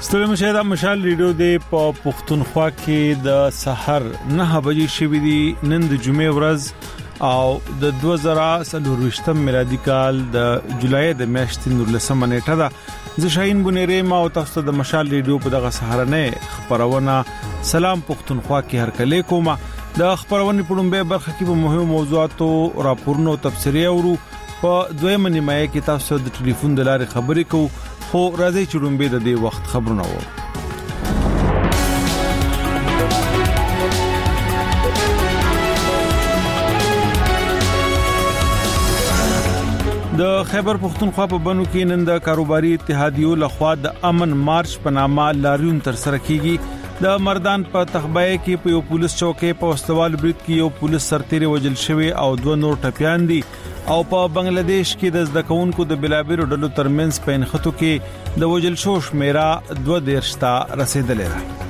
ستړي مشه د مشال ریډیو د پښتونخوا کې د سحر 9 بجې شوې دي نن د جمعې ورځ او د 2023 میلادي کال د جولای د میاشتې 19 نیټه ده زه شاهین بنيري ما او تاسو د مشال ریډیو په دغه سحرنه خبرونه سلام پښتونخوا کې هر کله کومه د خبرونه په لومبه برخه کې په مهمو موضوعاتو راپورونو تبصرې اورو په دویمه نیمه کې تاسو د ټلیفون د لارې خبرې کوو خو راځي چې لومبه د دې وخت خبرونه وو د خیبر پختونخوا په بنو کې نن د کاروباري اتحادیو لخوا د امن مارچ په نامه لاریون تر سره کیږي د مردان په تخبای کې په یو پولیس چوکۍ په واستوال برید کې یو پولیس سرتیری وجل شوی او دوه نور ټپيان دي او په بنگلاديش کې د زدکونکو د بلابیرو ډلو ترمنځ په انخطو کې د وجل شو شمیره 2 تا رسیدلې ده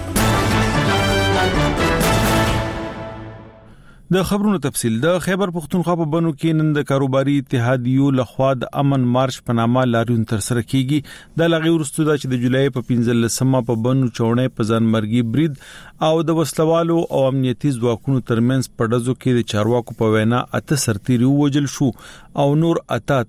د خبرونو تفصیل د خیبر پختونخوا په بنو کې نن د کاروباري اتحادیو لخوا د امن مارچ په نامه لاریون تر سره کیږي د لغې ورستو د چې د جولای په 15مه په بنو چوڼې په ځانمرګي برید او د وسلوالو او امنیتي ځواکونو ترمنځ په ډزو کې د چارواکو په وینا اته سرتیري وجل شو او نور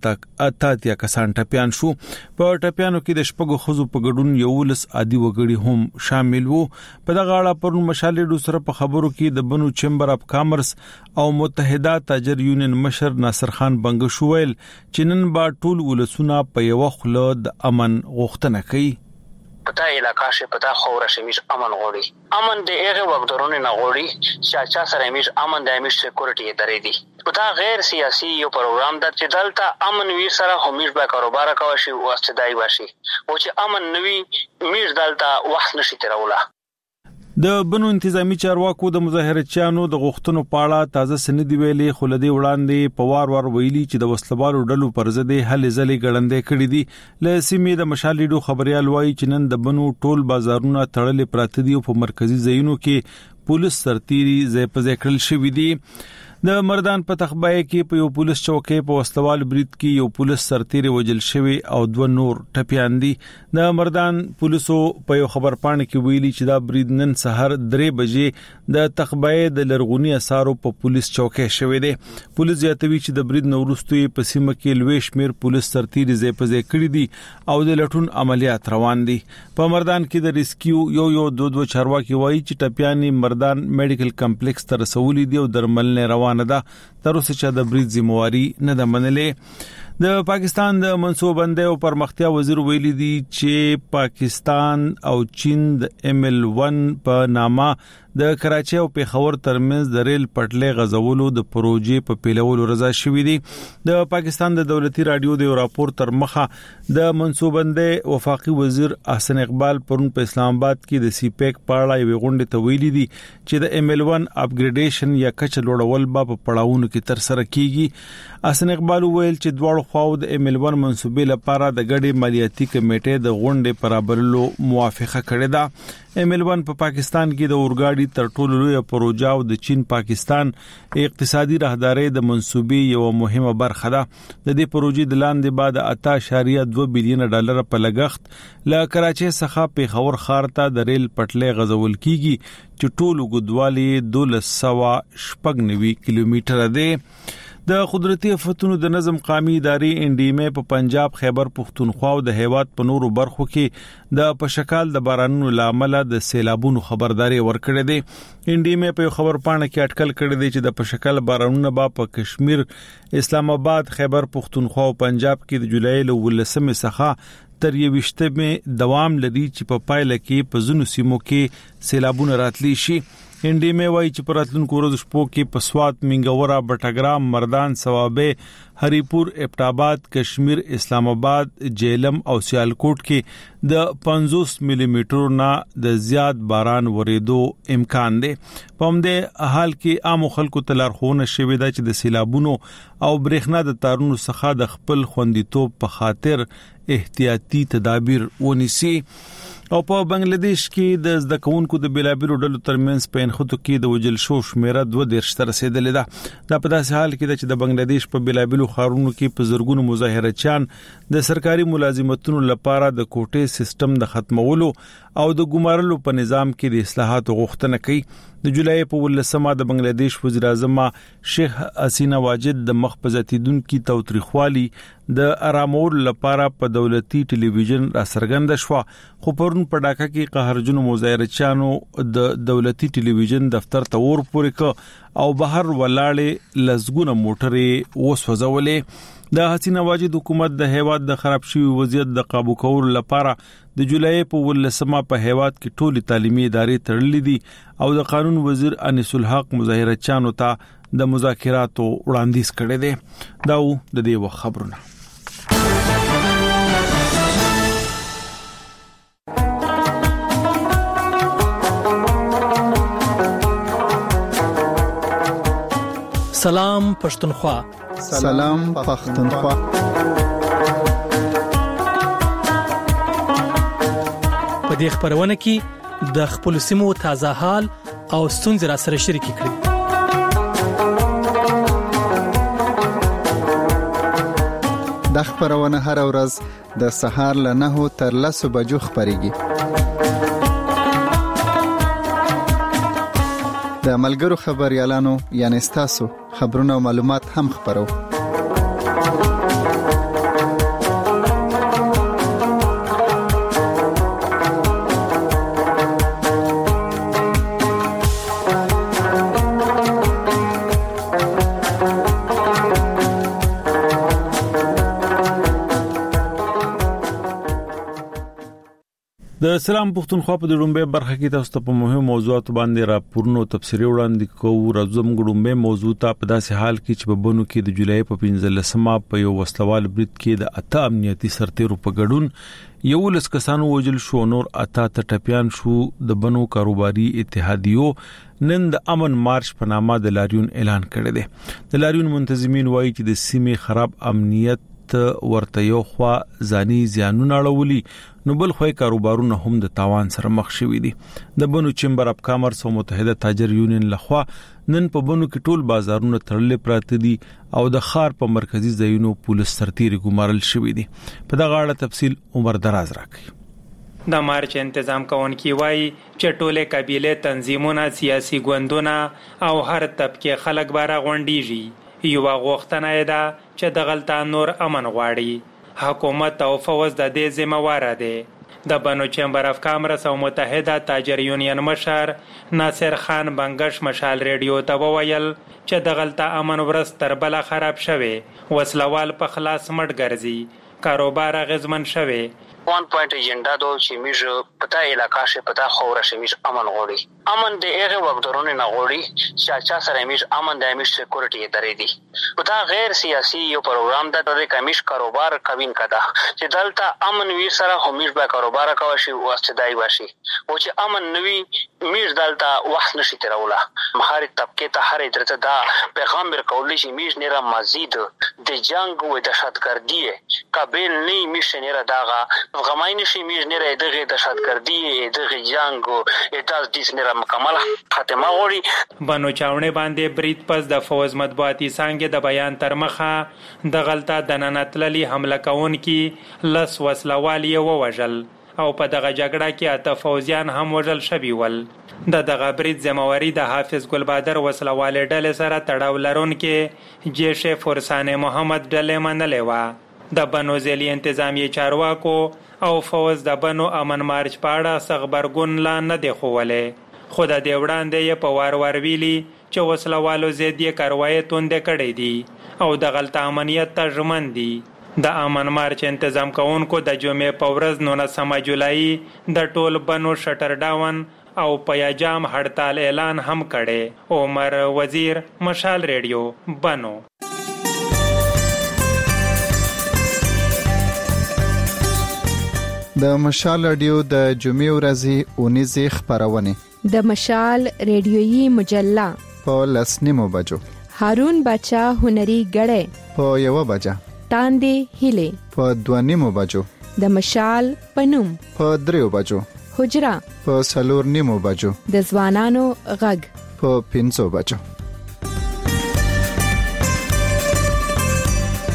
اته کسان ټپيان شو په ټپيانو کې د شپږو خزو په ګډون یو لس عادي وګړي هم شامل وو په دغه اړه پر مشالې سره په خبرو کې د بنو چمبر اف کامرس او متحده تاجر یونین مشر ناصر خان بنګ شویل چې نن با ټول ولسونه په یو خله د امن غوښتنه کوي پتا علاقہ شه پتا خوره شمیش امن غوړي امن د هغه وګړو نه غوړي چې چا سره میش امن د میش سکیورټي درې دي پتا غیر سیاسي یو پروګرام د چې دلته امن وی سره همیش به کاروبار کوي او واستدای واشي او چې امن نوي میش دلته وخت نشي تروله د بنو انتظامی چارواکو د مظاهرچیانو د غوښتنو پاړه تازه سندې ویلي خلدي وړاندې په وار ویلي چې د وسلوالو ډلو پر ضد هلې ځلې ګړندې کړې دي ل سیمې د مشالېډو خبريال وایي چې نن د بنو ټول بازارونه تړلې پراته دي او په مرکزی ځایونو کې پولیس سرتيري ځای په ځای کړل شوې دي د مردان په تخبای کې په یو پولیس چوکۍ په واستوال برید کې یو پولیس سرتیری وجل شوی او دوه نور ټپيان دي د مردان پولیسو په یو خبر پاڼه کې ویلي چې دا برید نن سحر 3 بجې د تخبای د لرغونی اثارو په پولیس چوکۍ شوی دی پولیس یاتوي چې د برید نورستوي په سیمه کې لوي شمیر پولیس سرتیری ځای په ځای کړی دي او د لټون عملیات روان دي په مردان کې د ریسکیو یو دوه چارواکي وایي چې ټپيانې مردان میډیکل کمپلیکس ته رسولې دي او درملنه روان نه ده تر اوسه چې د برید ذمہواری نه ده منلې د پاکستان د منصوبندۍ او پرمختیا وزیر ویلي دي چې پاکستان او چین د ML1 په نامه د کراچۍ او پیښور ترمنځ د ریل پټلۍ غزولو د پروژې په پیلولو رضا شوې دي د پاکستان د دولتي رادیو د راپور تر مخه د منصوبندۍ وفاقي وزیر احسن اقبال پرون په اسلام آباد کې د سی پیک پاړه یو غونډه ته ویلي دي چې د ML1 اپګریډیشن یا کچ لوړول په پړاوونو کې تر سره کیږي احسن اقبال ویل چې دواړو خواو د ML1 منصوبې لپاره د ګډي مالیاتي کمیټې د غونډې برابرلو موافقه کړې ده ML1 په پاکستان کې د اورګاډي تر ټولو لوی پروژه او د چین پاکستان اقتصادي راهداري د منصوبې یو مهمه برخه ده د دې پروژې د لاندې بعد 8.2 بلین ډالر په لګښت له کراچۍ څخه پیښور ښار ته د ریل پټلۍ غزول کیږي چې ټولو ګډوالي 1290 کیلومتره ده د قدرتي آفتونو د نظم قومي ادارې NDMA په پنجاب خیبر پختونخوا او د هیواد په نورو برخو کې د پشکال د بارانونو لامل د سیلابونو خبرداري ورکړې ده NDMA په خبر پاڼه کې اټکل کړی دی چې د پشکال بارانونو په کشمیر اسلام آباد خیبر پختونخوا او پنجاب کې د جولای له 19 څخه تر 20 دوام لري چې په پایله کې په ځینو سیمو کې سیلابونه راتلی شي NDMA وايي چې په راتلونکو ورځو شپو کې په سوات منګورا بټګرام مردان ثوابه هریپور ابټاباد کشمیر اسلام آباد جیلم او سیالکوټ کې د 50 ملي میټر نه د زیات باران ورېدو امکان دی په همدې حال کې عام خلکو ته لارښوونه شوې ده چې د سیلابونو او برېښنا د تارونو څخه د خپل خوندیتوب په خاطر احتیاطي تدابیر ونیسي او په بنگلاديش کې د زدکونکو د بلابیرو ډلو ترمنځ په انخطو کې د وجل شو شمیره 2 ته رسیدلې ده دا په داسې حال کې چې د بنگلاديش په بلابیرو بیلابیلو ښارونو کې په زرګونو مظاهرچیان د سرکاري ملازمتونو لپاره د کوټې سیستم د ختمولو او د ګمارلو په نظام کې د اصلاحاتو غوښتنه کوي. د جولای په 18 د بنگلاديش وزیر اعظم شیخ حسینه واجد د مخبزتیدونکو توتریخوالي د آرامول لپاره په دولتي ټلویزیون را څرګند شو. خو پرون په ډاکا کې قهرجن مظاهرچیانو د دولتي ټلویزیون دفتر ته ور پورې ک او بهر ولاړې لزګونه موټرې وسوځولې. د حسینه واجد حکومت د هیواد د خراب شوی وضعیت د قابو کولو لپاره د جولای په 18 په هیواد کې ټولي تعلیمي ادارې تړلې دي او د قانون وزیر انیس الحق مظاهرچیانو ته د مذاکراتو وړاندیز کړی دی. دا د دې وخت خبرونه. سلام پښتونخوا. سلام پښتونخوا. په دې خبرونه کې د خپل سیمو تازه حال او ستونزې را سره شریک کړئ. د خبرونه هر ورځ د سهار له 9 تر 10 بجو خبريږي. د ملګرو خبريالانو یعنی تاسو خبرونه او معلومات هم خبرو. د سلام پښتونخوا په ډومبه برخه کې تاسو ته په مهمو موضوعاتو باندې راپورونو تفصیلي وړاندې کوو. راځم ډومبه موضوع ته په داسې حال کې چې په بنو کې د جولای په 15 په یو وسلوال برید کې د 8 امنیتي سرتیرو په ګډون 11 کسانو وژل شو، نور 8 ټپيان شو. د بنو کاروباري اتحادیو نن د امن مارچ په نامه د لاریون اعلان کړی دی. د لاریون منتظمین وایي چې د سیمې خراب امنیت ورته یو خوا ځاني زیانونه اړولي، نو بل خو کاروبارونه هم د تاوان سره مخ شوي دي. د بنو چمبر اف کامرس او متحده تاجر یونین لخوا نن په بنو کې ټول بازارونه تړلې پراته دي او د ښار په مرکزی ځایونو پولیس سرتیري ګمارل شوي دي. په دغه اړه تفصیل عمر دراز راکړي. د مارچ تنظیم کوونکي وایي چې ټوله قبيله تنظیمونه، سیاسي ګوندونه او هر طبقه خلک بارا غونډيږي. یو غوښتنه ده چې د غلطه نور امن غواړي. حکومت او فوز د دې ذمہوار دي. د بنو چمبر اف کامرس او متحده تاجر یونین مشر ناصر خان بنگش مشال ریډیو ته وویل چې د غلطه امن ورځ تر بل خراب شوه، وسلوال په خلاص مټ ګرځي، کاروبار غزمن شوه. وان پوینټ ایجنډا دو چې میږ پتا علاقہ شه پتا خوره شه میږ امن غوړي. امن د هغه وګړو نه غوړي چې چا سره میږ امن د میږ سکیورټي درې دي. پتا غیر سیاسي یو پروګرام د کمیش کاروبار کوین کدا چې دلته امن وی سره همیش به کاروبار کوي شي واستدای واشي او چې امن نوي میږ دلته وخت نشي تروله. مخارج طبقه ته هر درته دا پیغام ورکول شي میږ نه را مزید د جنگ او دهشتګردي قابل نه میشه نه داغه غماین شي میږ نه دغه دهشتګردي دغه جنگ او اتاز دیس نه مکمل خاتمه غوړي. بنو چاونه باندې برید پس د فوز مطبوعاتي څنګه د بیان تر مخه د غلطه د ننتللي حمله کوونکي لس وسلوالي ووجل او په دغه جګړه کې 8 فوزیان هم وژل شوي ول. دغه برید ذمہواری د حافظ ګلبادر وسلوال ډلې سره تړاو لرونکي جیش فرسان محمد ډلې منلې و. د بنو ځلي انتظامی چارواکو او فوز د بنو امن مارچ پاړه خبرګون لا نه دی خوولې. خود د وړاندې په وار ویلي چې وسلوالو زیدي کاروای توند کړي دي او د غلط امنیت ته ژمن دي. د امن مارچ تنظیم کوونکو د جمعې په ورځ 19 جولای د ټول بنو شټر ډاون او پیاجام هړتال اعلان هم کړي. عمر وزیر، مشال ریډیو، بنو. د مشال رادیو د جمعې ورځې اونیزه خبرونه. د مشال ریډیویي مجله په 10:30 بجو. هارون بچا هنري غړې په 1 بجه. تاندې هله په 2:30 بجو. د مشال پنوم په 3 بجو. حجرا په 4:30 بجو. د ځوانانو غږ په 5 بجو.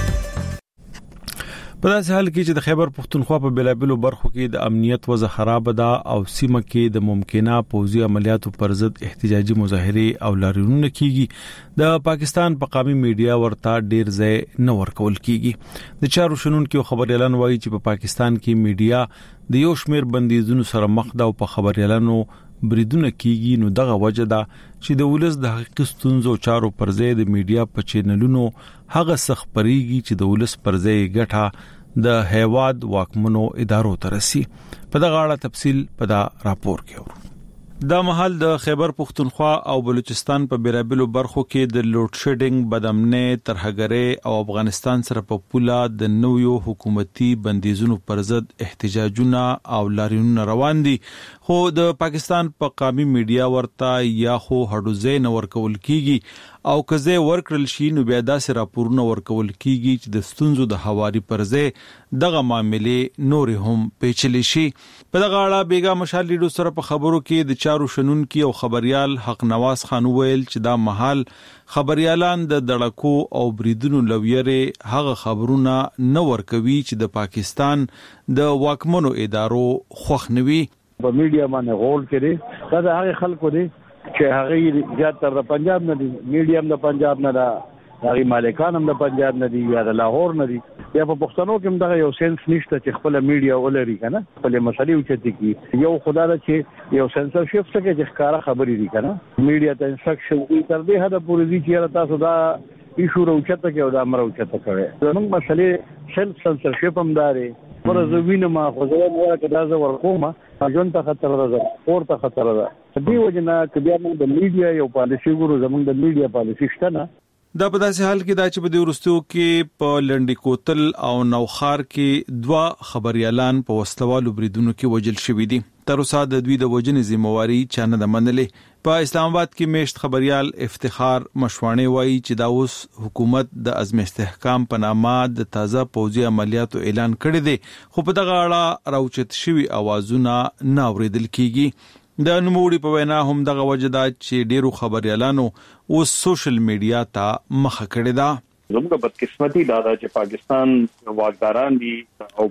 په داسې حال کې چې د خیبر پښتونخوا په بلابلو برخو کې د امنیت وضع خراب ده او سیمه کې د ممکنه پوځي عملیاتو پر ضد احتجاجي مظاهره او لاریونونه کیږي د پاکستان په قومي میډیا ورته ډیر ځای نه ورکول کیږي د چارو شنونکو خبريالان وایي چې په پاکستان کې میډیا د یو شمېر بندیزونو سره مخ ده او په خبريالانو بریدونه کیږي نو دغه وجه ده چې د ولس د حقیقي ستونزو چارو پر ځای د میډیا په چینلونو هغه سخت پریږي چې د ولس پر ځای ګټه د هیواد واکمنو ادارو ترسي په دغه اړه تفصیل په دا راپور کې ورو دا مهال د خیبر پښتونخوا او بلوچستان په بیرابلو برخو کې د لوډ شیډینګ بدامنۍ ترهګرۍ او افغانستان سره په پوله د نویو حکومتي بندیزونو پر ضد احتجاجونه او لاریونونه روان دي خو د پاکستان په قومي میډیا ورته یا خو هډوزې نه ورکول کیږي او کزه ورکړل شي نو بیا داسې راپورونه ورکول کیږي چې د ستونزو د حواري پر ځای دغه معاملې نور هم پیچلې شي په دغه اړه بیګا مشال لیډو سره په خبرو کې د چارو شنونکو او خبريال حق نواز خان ویل چې دا محل خبريالان د دړکو او بریدونو لویره هغه خبرونه نه ورکوي چې د پاکستان د واکمنو ادارو خوښنوي په میډیا باندې غول کړي دا هغه خلکو دي چې هغه زیات تر د پنجاب نه دي میډیم د پنجاب نه دا هغه مالکان هم د پنجاب نه دي یا د لاهور نه دي یا په پښتنو کې دغه یو سنس نشته چې خپل میډیا ولري کنه خپل مسلې اوچتي کی یو خدای دا چې یو سنسرشپ څخه چې ښکارا خبرې دي کنه میډیا ته انسټرکشن دي تر دې حد پورې دي چې تاسو دا ایشو راوچته کې او دا امر اوچته کوي نو مسلې سلف سنسرشپ هم داري ورزوینه ما خو زه ورکه دا زه ورکوم ځون ته خطر ده ورته خطر ده دې وجنه چې بیا موږ د میډیا یو پالیسي ګورو زموږ د میډیا پالیسي شته نه دا په داسې حال کې دا چې په دې ورستیو کې په لنډی کوتل او نوخار کې دوا خبريالان په وسلوالو بریدونو کې وجل شوې دي تر اوسه د دوی د وجنې ذمہواری چانه د منلې په اسلام آباد کې میشت خبريال افتخار مشوانی وایي چې دا اوس حکومت د عزم استحکام په نامه د تازه پوځي عملیاتو اعلان کړی دی خو په دغه اړه راوچت شوی اوازونه نه اوریدل کیږي د نوموړي په وینا هم دغه وجدا چې ډیرو خبريالانو او سوشل میډیا ته مخه کړې ده زموږ بدقسمتي دا چې پاکستان واکداران دي او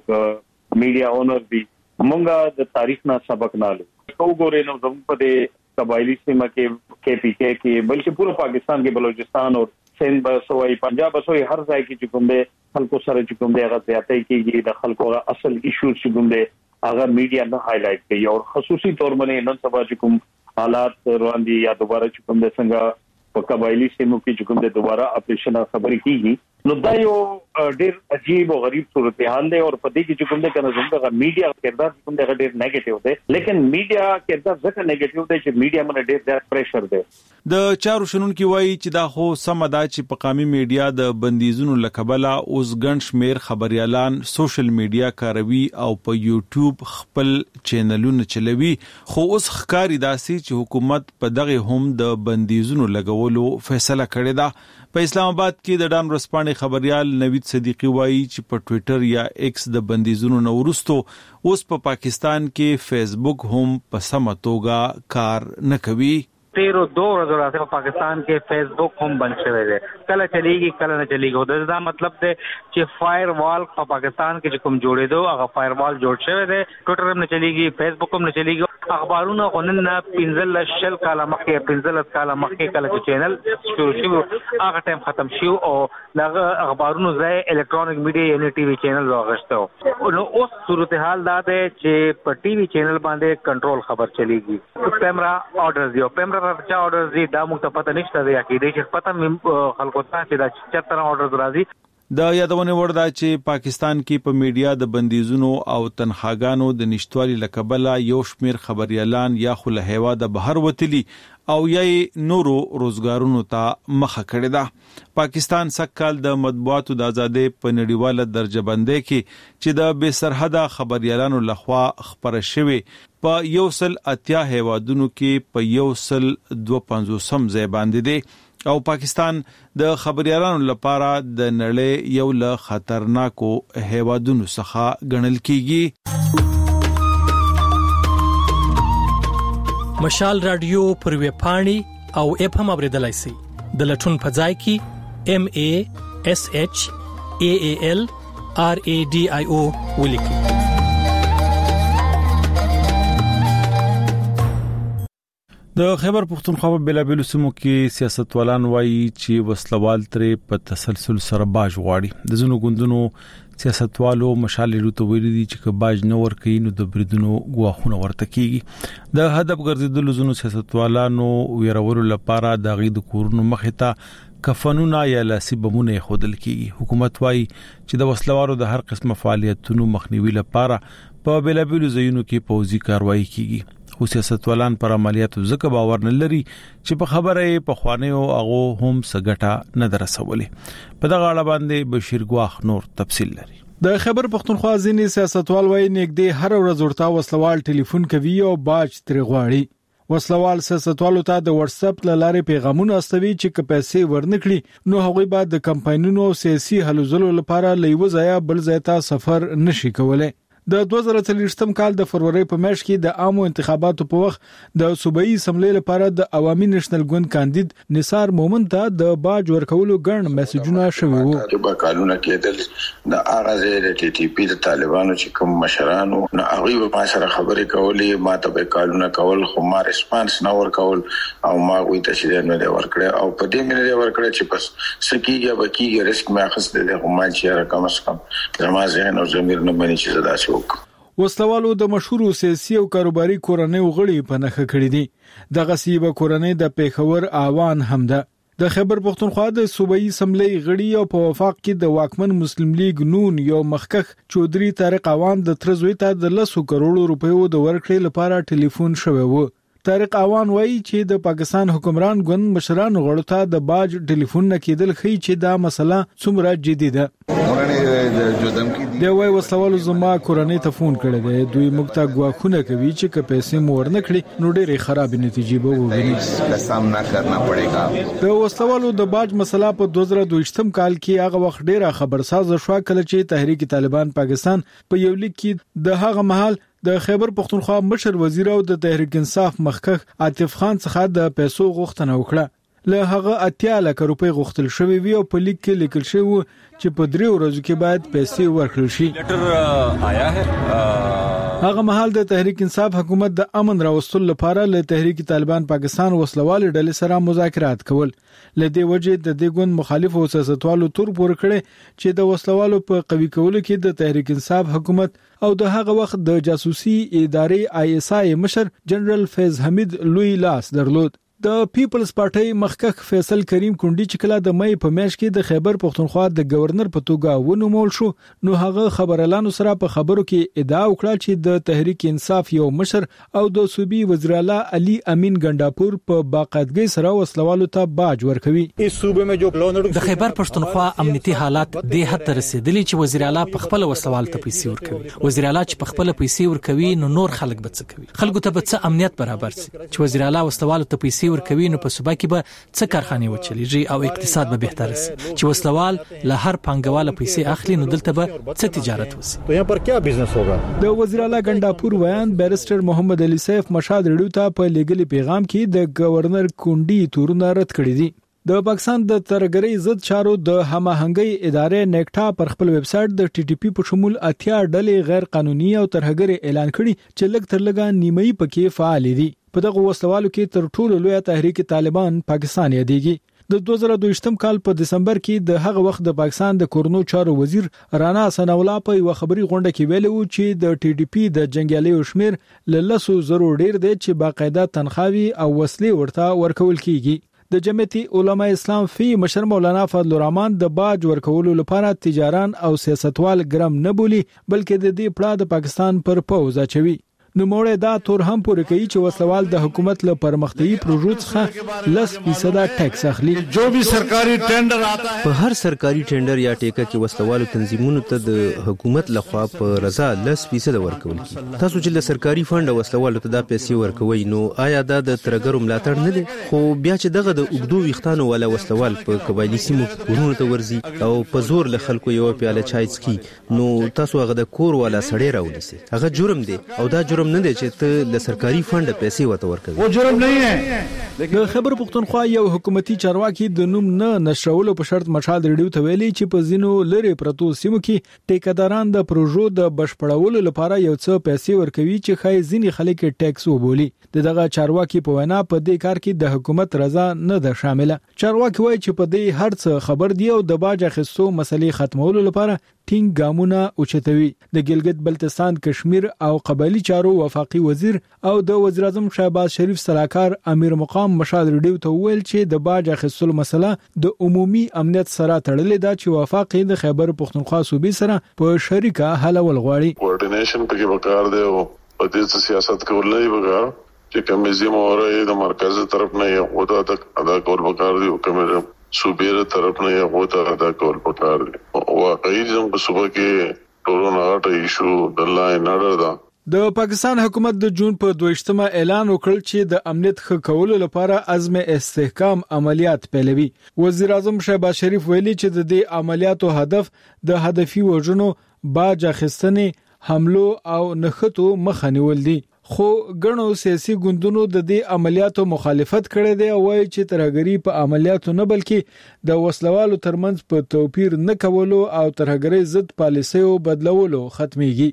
میډیا اونر دي موږ د تاریخ نه سبق نه لو وګورئ نو زموږ په قبایلی سیمه کې پی کې بلکې پورا پاکستان کې بلوچستان او سند بسوي پنجاب بسوي هر ځای کې چې کوم دي خلکو سره چې کوم دي هغه زیاتې کېږي د خلکو اصل ایشو چې کوم دي اگر میډیا نه هایلایټ کوي او خصوصي تور باندې نن سبا چې کوم حالات روان دي یا دوباره چې کوم د څنګه په قبایلی سیمو کې چې کوم د دوباره اپریشن خبرې کیږي نو دا یو ډېر عجیب او غریب صورتحال دی او په دې کې چې کوم د کنه زموږ میډیا کردار کوم د ډېر نیگیټیو دی لیکن میډیا کردار ځکه نیگیټیو دی چې میډیا باندې ډېر زیات پریشر دی د چارو شنونکو وایي چې دا خو سم ده چې په قومي میډیا د بندیزونو لکبله اوس ګڼ شمیر خبريالان سوشل میډیا کاروي او په یوټیوب خپل چینلونه چلوي خو اوس ښکاری داسي چې حکومت په دغه هم د بندیزونو لګولو فیصله کړې ده په اسلام آباد کې د ډان ورسپانې خبريال نوید صدیقی وایي چې په ټوئیټر یا ایکس د بندیزونو نورستو اوس په پاکستان کې فیسبوک هم په سمه توګه کار نه کوي 13 ورځې راځي په پاکستان کې فیسبوک هم بند شوی دی کله چلیږي کله نه چلیږي دا مطلب دی چې فایر وال په پاکستان کې کوم جوړېدو هغه فایر وال جوړ شوی دی ټوئیټر هم نه چلیږي فیسبوک هم نه چلیږي اخبارونه غونن 15 کاله مخکې 15 کاله مخکې کله چې چینل شروع شو هغه ټایم ختم شو او دغه اخبارونو ځای الکترونیک میډیا یعنی ټي وي چینل راغشته نو اوس صورتحال دا ده چې په ټي وي چینل باندې کنټرول خبر چلیږي پیمرا آرډرز دی پیمرا راځي آرډرز دی دا موږ ته پته نشته دی چې دې چې پته خلکو ته چې دا 74 آرډرز راځي د یادونه وردا چې پاکستان کې په میډیا د بندیزونو او تنخواګانو د نشټوالي لکبله یو شمیر خبريالان یا خو له هوا د بهر وتلی او یې نورو روزګارونو ته مخه کړې ده پاکستان سکهال د مطبوعاتو د ازادۍ په نړیواله درجه بندۍ کې چې د بے سرحده خبريالانو لخوا خبره شوی په 180 هیوادونو کې په 152 ځای باندې دی او پاکستان د خبريالانو لپاره د نړۍ یو له خطرناکو هیوادونو څخه ګڼل کیږي مشال رادیو پر ویب پاڼې او اپ هم اوریدلای شئ د لټون په ځای کې MASHAAL RADIO ولیکئ. د خیبر پختونخوا په بلابلو سیمو کې سیاستوالان وایي چې وسلوال ترې په تسلسل سره باج غواړي. د زونو ګوندونو سیاستوالو مشال لري ویلي دي چې باج نه ورکوي نو د بریدونو غواخونه ورته کیږي. د هدف ګرځیدلو زونو سیاستوالانو ویرولو لپاره د غید کورونو مخې ته کفنونه یا لاسي بمونه خودل کیږي. حکومت وایي چې د وسلوالو د هر قسمه فعالیتونو مخنیوي لپاره په بلابلو ځایونو کې پوځي کاروایی کیږي. خو سیاستوالان پر عملیاتو زکه باور نه لري چې په خبره په خوانه او هغه هم سګټه نه درسولې. په دغه اړه باندې بشیر ګواخ نور تفصیل لري. د خیبر پختونخوا ځینې سیاستوال وایي نګدې هر ورځ ورته وسلوال ټلیفون کوي او باج ترې غواړي. وسلوال سیاستوالو ته د واتس اپ لارې پیغامونه استوي چې که پیسې ورنکړي نو هغوی بعد د کمپاینونو او سیاسي هلو ځلو لپاره لیو ځای بل ځای ته سفر نشي کولای. د 2023م کال د فروری په میاشت کې د عامو انتخاباتو په وخت د صوبایي اسمبلی لپاره د عوامي نېشنل ګوند کاندید نثار مومن ته د باج ورکولو ګڼ میسجونه شوي وو. چې قانون کېدل د اغازه د ټي ټي پی د طالبانو چې کوم مشرانو نه هغه په سره خبرې کولې ما ته به قانون کول خو ما ریسپانس نه ورکول او ما وی تشریح نه ورکړ او په دې مې ورکړ چې بس سکیږي به کیږي ریسک مې اخیست د ما چې رقم اسکم زما ذهن او ضمیر نه بني چې زدا وسلوالو د مشهور سیاسي او کاروباري کورنۍ غړي په نخښه کړی دي. د غصیبه کورنۍ د پیښور اعوان هم ده. د خیبر پختونخوا د صوبایي اسمبلی غړي او په وفاق کې د واکمن مسلم لیگ نون یو مخکخ چودري طارق اعوان د ترزوي ته د 100 کروڑ روپیو د ورکړې لپاره ټلیفون شوی وو. طارق اعوان وایي چې د پاکستان حکمران ګوند مشران غړو ته د باج ټلیفون نه کېدل خي چې دا مسله څومره جدي ده. د وای وسلوالو زما کورنۍ ته فون کړی دی. دوی موږ ته غواخونه کوي چې که پیسې مور نه کړي نو ډېرې خراب نتیجې به وویني. کا سامنا کرنا پڑेगा. د وسلوالو د باج مسله په 2022م کال کې هغه وخت ډېره خبرساز شو کله چې تحریک طالبان پاکستان په یو لیک کې د هغه مهال د خیبر پختونخوا مشر وزیر او د تحریک انصاف مخکخ عاطف خان څخه د پیسو غوښتنه وکړه. له هغه 80 لک روپۍ غوښتل شوی وی او په لیک کې لیکل شوی چې په 3 ورځو کې باید پیسې ورکړل شي. لیټر آیا ہے. هغه مهال د تحریک انصاف حکومت د امن راوستلو لپاره له تحریک طالبان پاکستان وسلوال ډلې سره مذاکرات کول. لدې وجه د دې ګوند مخالف او سیاستوالو تور پور کړي چې د وسلوالو په قوی کولو کې د تحریک انصاف حکومت او د هغه وخت د جاسوسي ادارې ISI مشر جنرال فیض حمید لوی لاس درلود. د پیپلز پارټي مخکخ فیصل کریم کونډي چې کله د مې په میاشت کې د خیبر پختونخوا د گورنر په توګه ونومول شو نو هغه خبرلانو سره په خبرو کې ادعا وکړه چې د تحریک انصاف یو مشر او د صوبي وزیر اعلی علي امین ګنداپور په باقاعدګۍ سره وسلوالو ته باج ورکوي. د خیبر پختونخوا امنیتي حالات د حد رسیدلی چې وزیر اعلی په خپل وسلوال ته پیسې ورکوي. وزیر اعلی چې په خپل پیسې ورکوي نو نور خلک به څه کوي؟ خلکو ته به څه امنیت برابر شي چې وزیر اعلی وسلوالو ته پیسې ورکوي نو په صوبه کې به څه کارخانه وچلیږي او اقتصاد به بهتر شي. چې وسلوال له هر پنګواله پیسې اخلي نو دلته به څه تجارت وشي؟ تو یہاں پر کیا بزنس ہوگا؟ د وزیر اعلی ګنداپور بیان بیرسټر محمد علي سیف مشاد رډیو ته په لیګلی پیغام کې د گورنر کونډي تورونه رد کړی دي. د پاکستان د ترګری ضد چارو د هماهنګي ادارې نیکټا پر خپل ویب سټ د ټي ټي پی په شمول 80 ډلې غیر قانوني او ترګری اعلان کړي چې لږ تر لږه نیمه پکې فعال دي. په دغه وسلوالو کې تر ټولو لوی تحریک طالبان پاکستان یادېږي. د 2022م کال په دسمبر کې د هغه وخت د پاکستان د کورنو چارو وزیر رانا ثنا الله په یو خبري غونډه کې ویلي و چې د ټي ټي پی د جنگیالیو شمیر ل 100 ډیر دی چې باقاعده تنخواوي او وسلې ورته ورکول کیږي. د جمعیت علماء اسلام فی مشر مولانا فضل الرحمن د باج ورکولو لپاره تجاران او سیاستوال ګرم نه بولی بلکې د دې پړه د پاکستان پر پوز اچوي. نو موړه دا تور هم پوره کوي چې وسلوال د حکومت له پرمختیايي پروژو څخه 10% ټیکس اخلي. جو بھی سرکاري ټینډر آتا ہے په هر سرکاري ټینډر یا ټیکه کې وسلوالو تنظیمونو ته د حکومت لخوا په رضا 10% ورکول کی. تاسو چې له سرکاري فند وسلوالو ته دا پیسې ورکوي نو آیا دا د ترګرو ملاتړ نه دي؟ خو بیا چې دغه د اوګدو ویختانو ولا وسلوال په قبایلی سیمو کورونو ته ورځي او په زور له خلکو یو پیاله چای څکي نو تاسو هغه د کور ولا سړی راونیسي. هغه جرم دی او دا جرم جرم نه دی چې ته له سرکاري فنډ پیسې وته ورکوي. वो जुर्म नहीं है. د خیبر پختونخوا یو حکومتي چارواکي د نوم نه نشرولو په شرط مشال ریډیو ته ویلي چې په ځینو لری پرتو سیمو کې ټیکداران د پروژو د بشپړولو لپاره یو څه پیسې ورکوي چې خای ځینی خلک ټیکس وبولي. دغه چارواکي په وینا په دې کار کې د حکومت رضا نه ده شامله. چارواکي وایي چې په دې هر څه خبر دی او د باج اخیستو مسلې ختمولو لپاره ټینګ ګامونه اوچتوي. د ګلګت بلتستان کشمیر او قبایلی چارو وفاقي وزیر او د وزیر اعظم شهباز شریف صلاحکار امیر مقام مشال ریډیو ته ویل چې د باج اخیستلو مسله د عمومي امنیت سره تړلې ده چې وفاق د خیبر پختونخوا صوبې سره په شریکه حل ول غواړي. کوارډینیشن پکې وکړ دی او په دې سیاست کول نه وکړ چې کمیزم اورې د مرکز طرف نه یو ودا ادا کول وکړ دی او کمیزم صوبې طرف نه یو ودا ادا کول وکړ دی. واقعي زموږ په صوبه کې ټولو نه ایشو د لاین اډر ده. د پاکستان حکومت د جون په 22مه اعلان وکړ چې د امنیت ښه کولو لپاره عزم استحکام عملیات پیلوي. وزیر اعظم شهباز شریف ویلي چې د دې عملیاتو هدف د هدفي وژنو، باج اخیستنې، حملو او نښتو مخه نیول دي. خو ګڼو سیاسي ګوندونو د دې عملیاتو مخالفت کړی دی او وایي چې ترهګری په عملیاتو نه بلکې د وسلوالو ترمنځ په توپیر نه کولو او ترهګری ضد پالیسیو بدلولو ختميږي.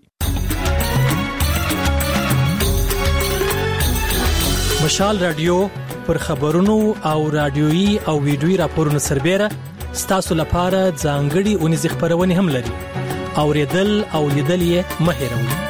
مشال رادیو پر خبرونو او رادیويي او ویډیويي راپورونو سربېره ستاسو لپاره ځانګړي اونیز خبرونه هم لري. اوریدل او لیدل یې مه هېروئ.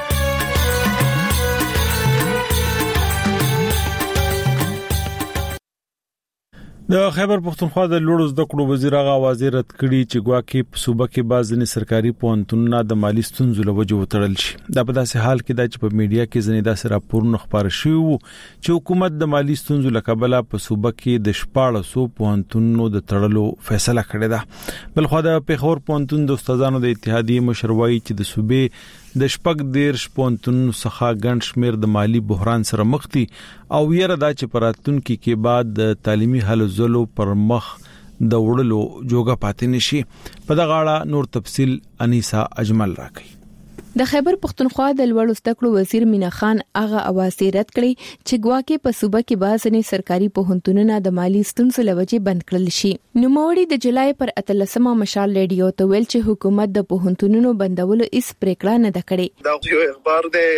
د خیبر پختونخوا د لوړو زده کړو وزیر هغه واضح رد کړي چې ګواکې په صوبه کې بعضې سرکاري پوهنتونونه د مالی ستونزو له وجې وتړل شي. دا په داسې حال کې دا چې په میډیا کې ځینې داسې راپورونه خپاره شوي وو چې حکومت د مالی ستونزو له کبله په صوبه کې د 1400 پوهنتونونو د تړلو فیصله کړې ده. بلخو د پیښور پوهنتون د استادانو د اتحادیې مشر وایي چې د صوبې د شپږ دیرش پوهنتونونو څخه ګڼ شمېر د مالی بحران سره مخ دي او یره دا چې په راتلونکي کې بعد د تعلیمي هلو ځلو پر مخ د وړلو جوګه پاتې نشي. په دغه اړه نور تفصیل انیسا اجمل راکړي. د خیبر پختونخوا د لوړو زده کړو وزیر مینا خان هغه اواز رد کړی چې ګواکې په صوبه کې بعضې سرکاري پوهنتونونه د مالی ستونزو له وجې بند کړل شي. نوموړي د جولای پر 13مه مشال ریډیو ته ویل چې حکومت د پوهنتونونو بندولو هیڅ پریکړه نه ده کړې. دا یو اخبار دی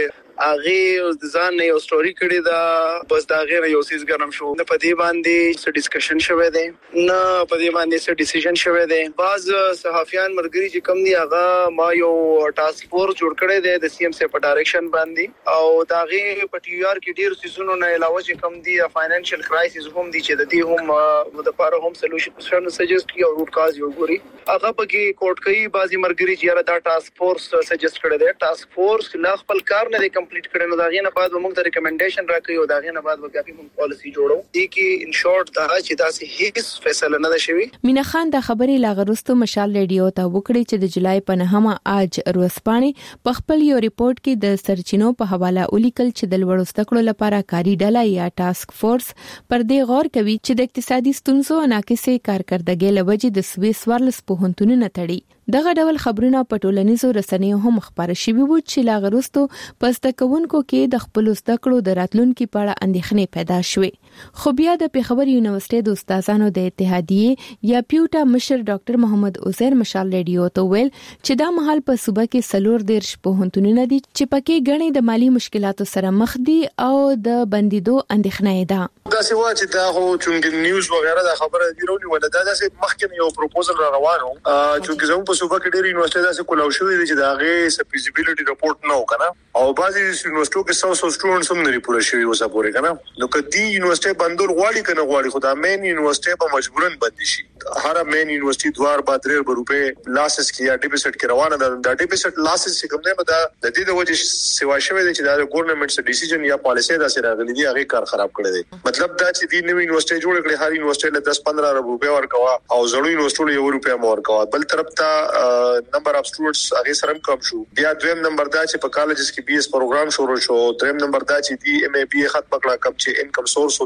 اغه ځان نه یو ستوري کړی دا بس دا غیر یو سیس ګرم شو نه پدې باندې څه ډیسکشن شوه دی نه پدې باندې څه ډیسیژن شوه دی. بعض صحافیان مرګري چې کم دی هغه ما یو ټاسک فورس جوړ کړی دی د سی ام سی په ډایرکشن باندې او دا غي په ټي آر کې ډیر سيزونو نه علاوه چې کم دی فاینانشل کرایسس هم دي چې د دې هم د لپاره هم سولوشن سجست کی او روټ کاز یو ګوري هغه پکې کوټ کوي بعضي مرګري چې دا ټاسک فورس سجست کړی دی. ټاسک فورس لا خپل کار نه کمپلیټ کړي نو دا غي نه بعد موږ ته ریکمنډیشن راکړي او دا غي نه بعد وکړي موږ پالیسی جوړو دي کې ان شورت دا چې تاسو هیڅ فیصله نه شوي. مینا خان د خبرې لاغرستو مشال ریډیو ته وکړي چې د جولای په 9مه اج روسپانې په خپل یو ریپورت کې د سرچینو په حواله ولیکل چې د لوړو زده کړو لپاره کاري ډله یا ټاسک فورس پر دې غور کوي چې د اقتصادي ستونزو ناقصې کارکردګۍ لوجې د سویس ورلس پوهنتونونه تړي. دغه ډول خبرونه په ټولنیزو رسنیو هم خبره شوي وو چې لاغرستو پس د کوونکو کې د خپل زده کړو د راتلونکو په اړه اندېښنې پیدا شوې. خو بیا د پیښور یونیورسيټي د استادانو د اتحادیې یا پیوټا مشر ډاکټر محمد عزیر مشال ریډیو ته ویل چې دا مهال په صوبه کې سلور دیرش پوهنتونونه دي چې پکې غني د مالی مشکلاتو سره مخ دي او د بندیدو اندېښنه ده. دا څه وایي چې دا هو چې نیوز وغیرہ دا خبره دیرونی ولا دا څه مخکې یو پروپوزل را روانو چې زموږ په صوبه کې ډېر یونیورسيټي داسې کولاو شوې دي چې دا غي فیزیبিলিټي رپورټ نه وکړه او بعضي یونیورسيټو کې 100 سټوډنټس هم نه پوره شوي وسه پورې کنه نو کدي یونیورسيټي بندول غواړي کنه غواړي خدا مین یونیورسيټي په مجبورن بند شي. هر مین یونیورسيټي دوار با 3 روپے لاسز کې یا ډیپوزټ کې روانه ده. دا ډیپوزټ لاسز چې کوم نه د دې د وجه سیوا شوی دی چې دا ګورنمنت څخه ډیسیژن یا پالیسي دا سره غلي دي هغه کار خراب کړی دی. مطلب دا چې د نوې یونیورسيټي جوړ کړي هر یونیورسيټي له 10-15 روپے ورکوا او زړو یونیورسيټي یو روپیا مور کوا. بل طرف ته نمبر اف سټوډنټس هغه سره کم شو. بیا دویم نمبر دا چې په کالجز کې بي اس پروګرام شروع شو. دریم نمبر دا چې دی ام ای بي ختم کړه کم چې انکم سورس او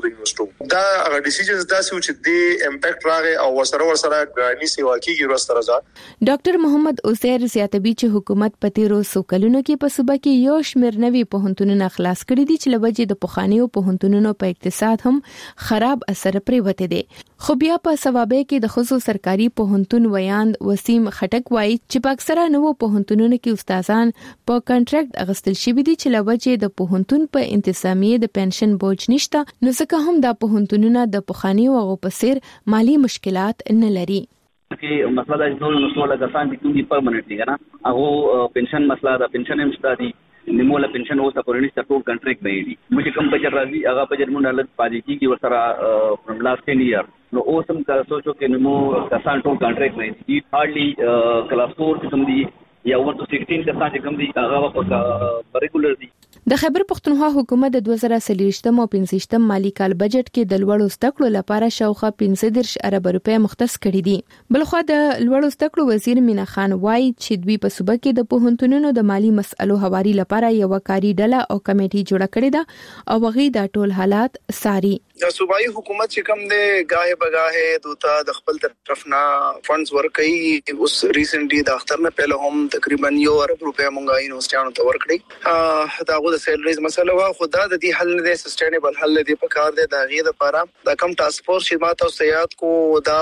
به انویسټو دا هغه ډیسیژنز داسې چې د امپیکټ راغی او ورسره ګرانی سیوا کیږي ورسره. ډاکټر محمد عزیر زیاتوي چې حکومت په تیرو سوکلونو کې په صوبه کې یو شمېر نوي پوهنتونونه خلاص کړي دي چې لوجه د پخوانیو پوهنتونونو په اقتصاد هم خراب اثر پریوته دي. خو بیا په ثوابه کې د خصوصي سرکاري پوهنتون ویاند وسیم خټک وایي چې په اکثره نوو پوهنتونونو کې استادان په کنټراکټ اغستل شوي دي چې لوجه د پوهنتون په انتظامیه د پنشن بوج نشته، نو ځکه هم دا پوهنتونونه د پخوانیو غو په څیر مالی مشکلات نه لري. کې مسله د ټول مسله کسان چې کومي پرمننټلی کنه هغه پنشن مسله د پنشن هم ستاسي نیموله پنشن اوسه پرونی ټول کنټریکټ دی مې کوم بجټ راځي هغه بجټ مونږ الګ پالیسی کې ورسره فرام لاست 10 ایئر نو اوسم کا سوچو کې نمو کسان ټول کنټریکټ نه دي هارډلی کلاس 4 کې کوم دي یا 1 to 16 کسان چې کوم دي هغه په ریګولر دي. د خیبر پختونخوا حکومت د 2023 او 25 مالی کال بجټ کې د لوړو زده کړو لپاره شاوخوا 15 ارب روپۍ مختص کړي دي. بلخو د لوړو زده کړو وزیر مینا خان وایي چې دوی په صوبه کې د پوهنتونونو د مالی مسلو حواري لپاره یو کاری ډله او کمیټي جوړه کړې ده او هغه د ټول حالات ساري. د صوبایي حکومت چې کوم د غاهه بغاهه دوته د خپل طرف نه فندز ورکړي اوس ریسنټلی د اختر نه پهله هم تقریبا 1 ارب روپۍ مونږه یونیورسيټانو ته ورکړي. دا د سیلریز مسله وا خدا د دې حل نه سسټینبل حل دی په کار دی د غیر لپاره د کم ټاسک فورس چې ماته سیاد کو دا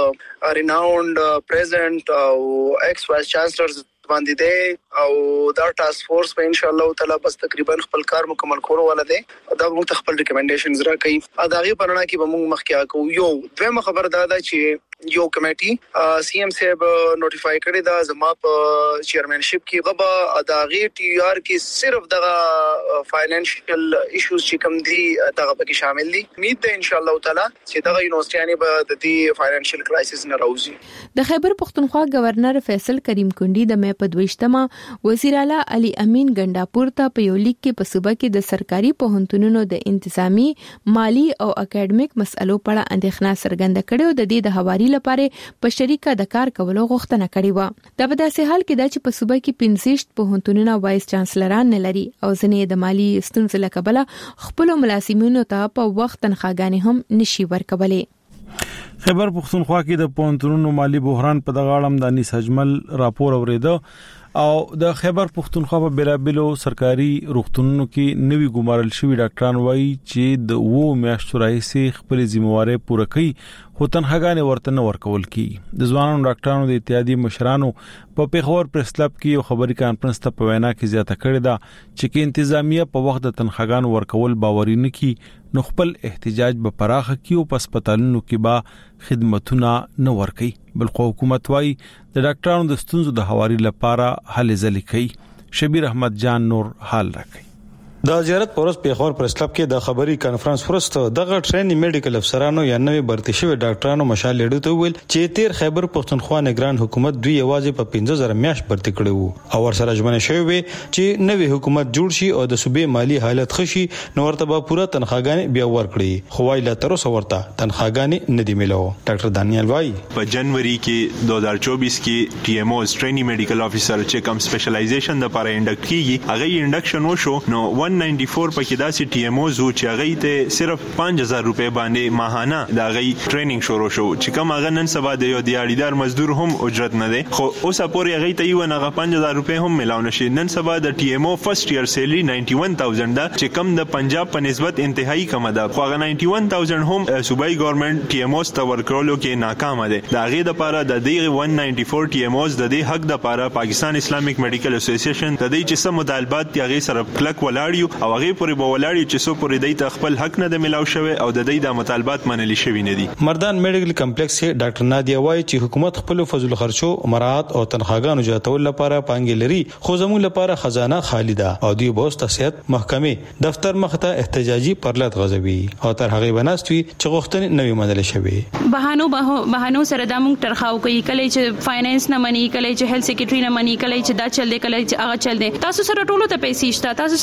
په ریناوند پریزیدنٹ او ایکس وایس چانسلرز باندې دی او دا ټاسک فورس په ان شاء الله تعالی بس تقریبا خپل کار مکمل کولو ولده دا موږ خپل ریکمنډیشنز راکړي اداغي پرنا کې به موږ مخکې کو یو دویمه خبر دا ده چې یو کمیټي سی ایم صاحب نوټیفای کړی دا زما په چیرمنشپ کې غبا اداغي ټي آر کې صرف دغه فاینانشل ایشوز چې کوم دي دغه پکې شامل دي. امید ده ان شاء الله تعالی چې دغه یونیورسيټي به د دې فاینانشل کرایسس نه راوځي. د خیبر پختونخوا گورنر فیصل کریم کندی د په 22 وزیر اعلی علي امین ګنداپور ته په یو لیک کې په صوبه کې د سرکاري پوهنتونونو د انتظامی مالی او اکیډمیک مسلو په اړه اندېښنه څرګنده کړې او د دې د حواري لپاره په شریکه د کار کولو غوښتنه کړې و. دا په داسې حال کې چې په صوبه کې 15 پوهنتونونه وایس چانسلران نه لري او ځینې د مالی ستونزې له کبله خپل ملازمینو ته په وخت تنخواګانې هم نشي ورکولای. خیبر پختونخوا کې د پوهنتونونو مالی بحران په دغه اړه د انیس اجمل راپور اوریدو او د خیبر پختونخوا په بیلابلو سرکاري روغتونونو کې نوي ګمارل شوی ډاکټران وایي چې د 2 میاشتو راهیسې خپل ذمہواره پوره کوي خو تنخواګانې ورته نه ورکول کیږي. د ځوانانو ډاکټرانو د اتحادیې مشرانو په پیښور پریس کلب کې یو خبري کانفرنس ته په وینا کې زیاته کړې ده چې کې انتظامیه په وخت د تنخواګانو ورکول باوري نه کی نو خپل احتجاج به پراخه کیو په هسپتالونو کې به خدماتونه نه ورکي. بلخو حکومت وايي د ډاکټرانو د ستونزو د حواري لپاره حل ځلې کوي. شبیر احمد جان نور حال راکړي. د زیارت پورس پیښور پریس کلب کې د خبري کانفرنس ورسته دغه ټریننګ میډیکل افسرانو یا نوې برتي شوی ډاکټرانو مشال لیډو ته ویل چې تیر خیبر پختونخوا نگران حکومت دوی یوازې په 15000 میاش برتي کړي وو او ورسره ژمنه شوی وي چې نوې حکومت جوړ شي او د صوبې مالی حالت خشي نو ورته به پوره تنخواګانې بیا ورکړي خو وایي لا تر اوسه ورته تنخواګانې نه دی ملو. ډاکټر دانیال وایي په جنوري کې 2024 کې ټي ام او ټریننګ میډیکل افیسر چې کوم سپیشلایزیشن لپاره انډکټ کیږي هغه انډکشن وشو نو 194 پکې داسې ټي ام او زو چې هغه ته صرف 5000 روپے باندې ماهانه دا غي ټریننګ شروع شو چې کوم هغه نن سبا د یو دیاړیدار مزدور هم اجرت نه دی خو اوس پورې هغه ته یو نه 5000 روپے هم ملاو نشي. نن سبا د ټي ام او فرست ایئر سیلری 91000 دا چې کم د پنجاب په نسبت انتهایی کم ده خو هغه 91000 هم صوبایي ګورنمنت ټي ام او ست ورکولو کې ناکام ده. دا غي د لپاره د دې 194 ټي ام اوز د دې حق د لپاره پاکستان اسلامیک میډیکل اسوسییشن د دې چې سم مطالبات دی هغه سره کلک ولاړیو او هغه پورې بولاړي چې سو پورې د خپل حق نه د ملاو شوی او د دې د مطالبات منلي شوی نه دي. مردان میډیکل کمپلیکس کې ډاکټر نادیا وایي چې حکومت خپل فضل خرچو مراعات او تنخواګانو جاتول لپاره پانګې لري خو زموږ لپاره خزانه خالی ده او دوی به صحت محکمې دفتر مخته احتجاجي پرلط غځوي او تر هغه بناستوي چې غوښتنې نوې منل شوی. بهانو سره د موږ ترخاو کوي کله چې فاینانس نه مني کله چې هیلث سیکریټری نه مني کله چې دا چل دی کله چې هغه چل دی. تاسو سره ټولو ته پیسې شته تاسو سره ګورنمنت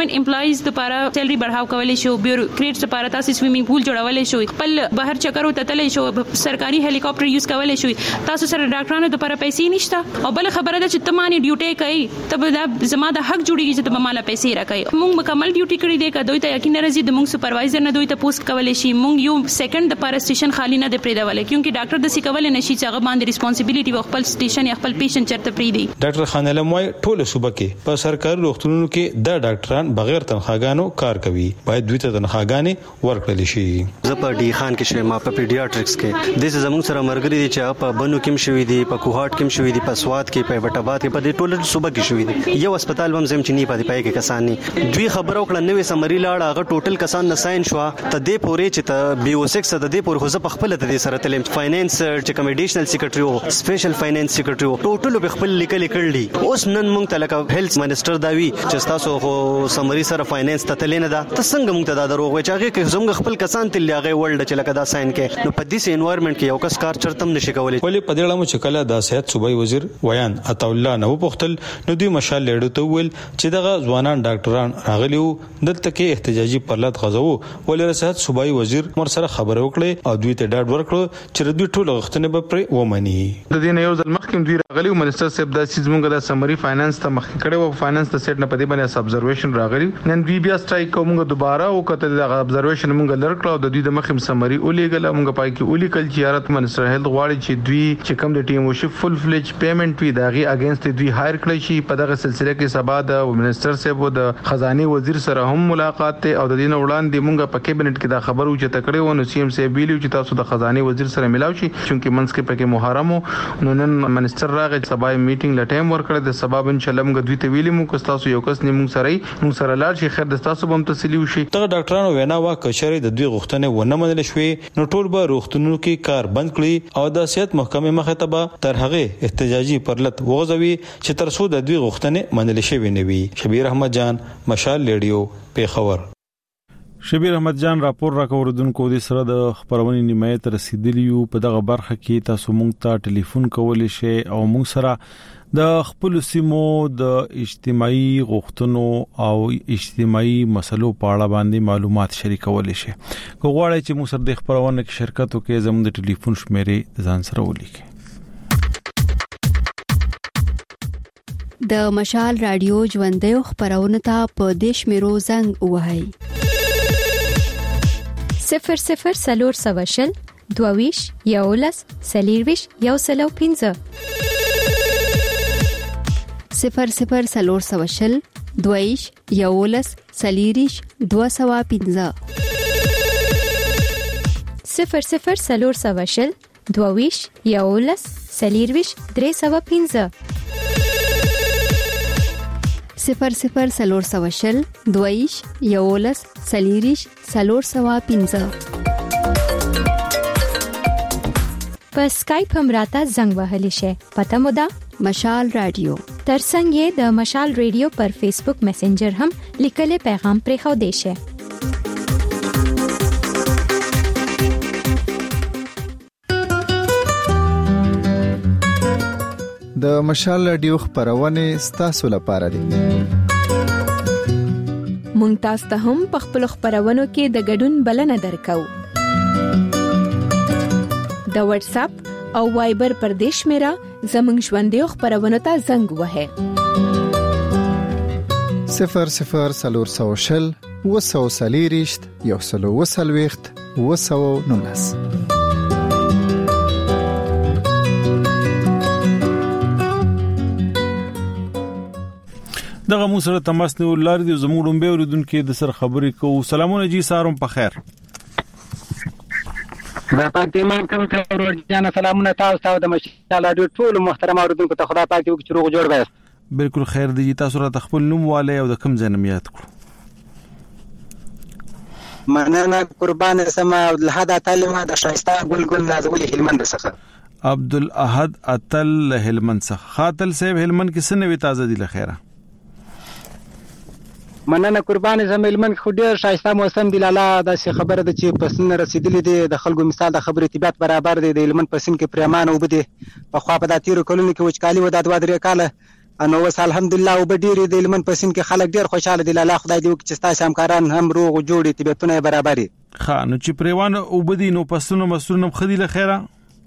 ګورنمنت امپلایز لپاره سیلري بڑھاو کولای شو، بیوروکریټس لپاره تاسو سویمینګ پول جوړولای شو، خپل بهر چکر وتتلای شو، سرکاري هلی کاپټر یوز کولای شو، تاسو سره ډاکټرانو لپاره پیسې نشته، او بل خبره ده چې تمانی ډیوټي کوي ته به زما د حق جوړیږي چې ته مالا پیسې راکړي. موږ مکمل ډیوټي کړی دی، که دوی ته یقین راځي د موږ سپروایزر نه دوی ته پوسټ کولای شي، موږ یو سیکنډ د پر سټیشن خالی نه دی پریدولای، کیونکه ډاکټر د سیکول نشي چې هغه باندې ریسپانسیبিলিټي خپل سټیشن یا خپل پیشنټ چرته پریدي. ډاکټر خان علم وايي ټول صوبه کې په سرکاري روغتونونو کې د ډاکټران بغیر تنخواګانو کار کوي، باید دوی ته تنخواګانې ورکړل شي. زه په ډي خان کې شوم، په پیډیاټریکس کې د زموږ سره مرګري دي چې په بنو کې شوي دي، په کوهاټ کې شوي دي، په سواد کې، په وټاباد کې، په دې ټول صوبه کې شوي دي. یو هسپتال هم زم چې نه پاتې پای کې کسان نه دوی خبرو کړه نوې سمري لاړه، هغه ټوټل کسان نه ساين شو ته دې پورې چې ته BO6 د دې پورې خو زه په خپل ته دې سره تلم، فاینانس چې کوم اډیشنل سیکریټری او سپیشل فاینانس سیکریټری او ټوټل په خپل لیکل کړلی. اوس نن مونږ ته لکه هیلث منسٹر دا وی چې تاسو خو سمري سره فاینانس ته تلینه دا ته څنګه مونږ ته دا دروغ وای چې هغه کې زموږ خپل کسان تل هغه ورلد چې لکه دا ساين کې نو په دې انوایرنمنت کې یو کس کار چرتم نشي کولای. ولې په دې اړه مو چې کله د صحت صوبایي وزیر ویان عطا الله نو پختل نو دوی مشال لیډو ته ویل چې دغه ځوانان ډاکټران راغلیو دلته کې احتجاجي پرلط غزو، ولې صحت صوبایي وزیر مر سره خبرو وکړي او دوی ته ډاډ ورکړو چې دوی ټول غوښتنې به پر ومني. د دې نه یو ځل مخکې دوی راغلیو منسټر صاحب د سیزمونګه د سمري فاینانس ته مخکې کړي او فاینانس ته سیټ نه پدې باندې ابزرویشن راغلی. نن دوی بیا سټرایک کومګه دوباره او کته د ابزرویشن مونږ لړکړو د دوی د مخم سمري اولیګل مونږ پای کې اولیکل چې یارت منسټر هیلث غواړي چې دوی چې کوم د ټیم وشي فل فلیج پیمنٹ وی داغي اگینست دوی هایر کړی شي. په دغه سلسله کې سبا د منسټر صاحب او د خزانه وزیر سره هم ملاقات ته او د دین وړاندې مونږ په کابینټ کې دا خبرو چې تکړه و نو سی ام سی ویلو چې تاسو د خزانه وزیر سره ملاوي شي چې منځ کې پکې محرم نو نن منسټر راغی سبا میټینګ ل ټایم ورکړه د سبب ان شاء الله موږ دوی ته ویلې مو که تاسو یو کس نیمو سره لاړ شي خیر د تاسو به هم تسلی وشي. ته ډاکټرانو وینا وا کشري د دوی غوښتنې ونه منل شوې نو ټول به روغتونونو کې کار بند کړي او د صحت محکمې مخه ته به تر هغه احتجاجي پرلط وغځوي چې تر څو د دوی غوښتنې منل شوې نه وي. شبیر احمد جان، مشال ریډیو، پیښور. شبیر احمد جان راپور راکوردونکو د سره د خبرونې نیمایت رسیدلیو په دغه برخه کې تاسو مونږ ته ټلیفون کولای شئ او مونږ سره د خپل سیمو د اجتماعي غوښتنو او اجتماعي مسلو په اړه باندې معلومات شریکولای شئ. که غواړئ چې مو سره د خبرونه کې شرکت وکړئ زموږ د ټلیفون شمیرې ځان سره ولیکئ. د مشال رادیو ژوندۍ خبرونه ته په دیش میرو زنګ وهاي 00 سلور سواشل دوویش یولس سلیرویش یوسلو 15 00 سلور سواشل دوویش یولس سلیریش 215 00 سلور سواشل دوویش یولس سلیرویش 315 00 سلور سواشل دویش یولس سلیریش سلور سوا 15 په اسکایپ هم راته زنګ وهلی شي. پته مو ده مشال رادیو ترڅنګ یې د مشال رادیو پر فیسبوک میسنجر هم لیکل پیغام پرې خو دی شي. د مشال رادیو خبرونه ستاسو لپاره دي. مونږ تاسو ته هم په خپل خبرونو کې د ګډون بلنه درکو. د واتس اپ او وایبر پر دیش میرا زمنګ ژوندۍ خبرونه ته زنګ وهه 00 سلور سوشل وسو سلیریشت یوسلو وسلويخت وسو نونس. دغه مو سره تماس نیول لري د زموږ ډومبه اوریدونکو د سر خبرې کوو. سلامونه جی ساروم په خیر. دا پاتې مان کوم ورور جان سلامونه تاسو د مشال رادیو ټول محترم اوریدونکو ته خدای پاک دې وکړي روغ جوړ وایست. بالکل خیر دی. تاسو را خپل نوم والي او د کوم ځای نوم یاد کړو. مننه قربان سما عبدالاحد اتل د شایسته ګلګل نازولي هلمند څخه. عبدالاحد اتل هلمند څخه. خاطل صاحب هلمند کې سنوي تازه دي لخيره. مننه قربان زم هلمند خو ډیر شایسته موسم دی لاله د خبره د چې پسند رسیدلې دي د خلکو مثال د خبرې طبيعت برابر دی د هلمند پسند کې پرمان او بده په خوا په د تیر کولونو کې وچکالي و د 2-3 کاله نو وس الحمدلله وبډيري د لمن پسین کې خلک ډیر خوشاله دي. الله خدای دې وکړي چې تاسو همکاران هم روغ جوړي طبيعتونه برابري. نو چې پریوان وبدي نو پسونو مسونو خدي له خیره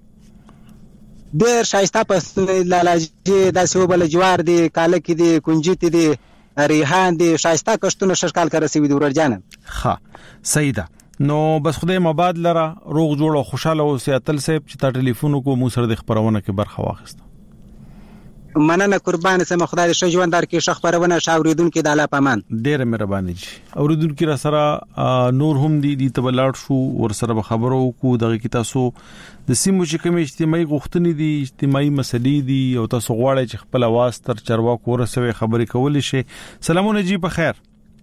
ډیر شایسته پسونه لالاجي داسې وبل جوار دي کالک دي کنجیت دي ریحان دي شایسته کشتونه شکل کړی سوي دي ورجان. صحیح ده. نو بس خدای مباد لره روغ جوړ او خوشاله اوسې اتل صاحب چې تا ټلیفون کو مو سره د خبرونه کې برخه واخیسته. مننه قربان سم خدای دې ژوند در کې شخبرونه شاوریدون کې د الله پامان. ډېر مهرباني جی. اوریدون کې را سره نور هم دي تبلاړ شو ور سره خبرو کو دغه کې تاسو د سیمو چې کوم اجتماعي غوښتنې دي اجتماعي مسلې دي او تاسو غواړئ چې خپل आवाज تر چرواکو ورسوي خبرې کول شي. سلامونه جی په خیر.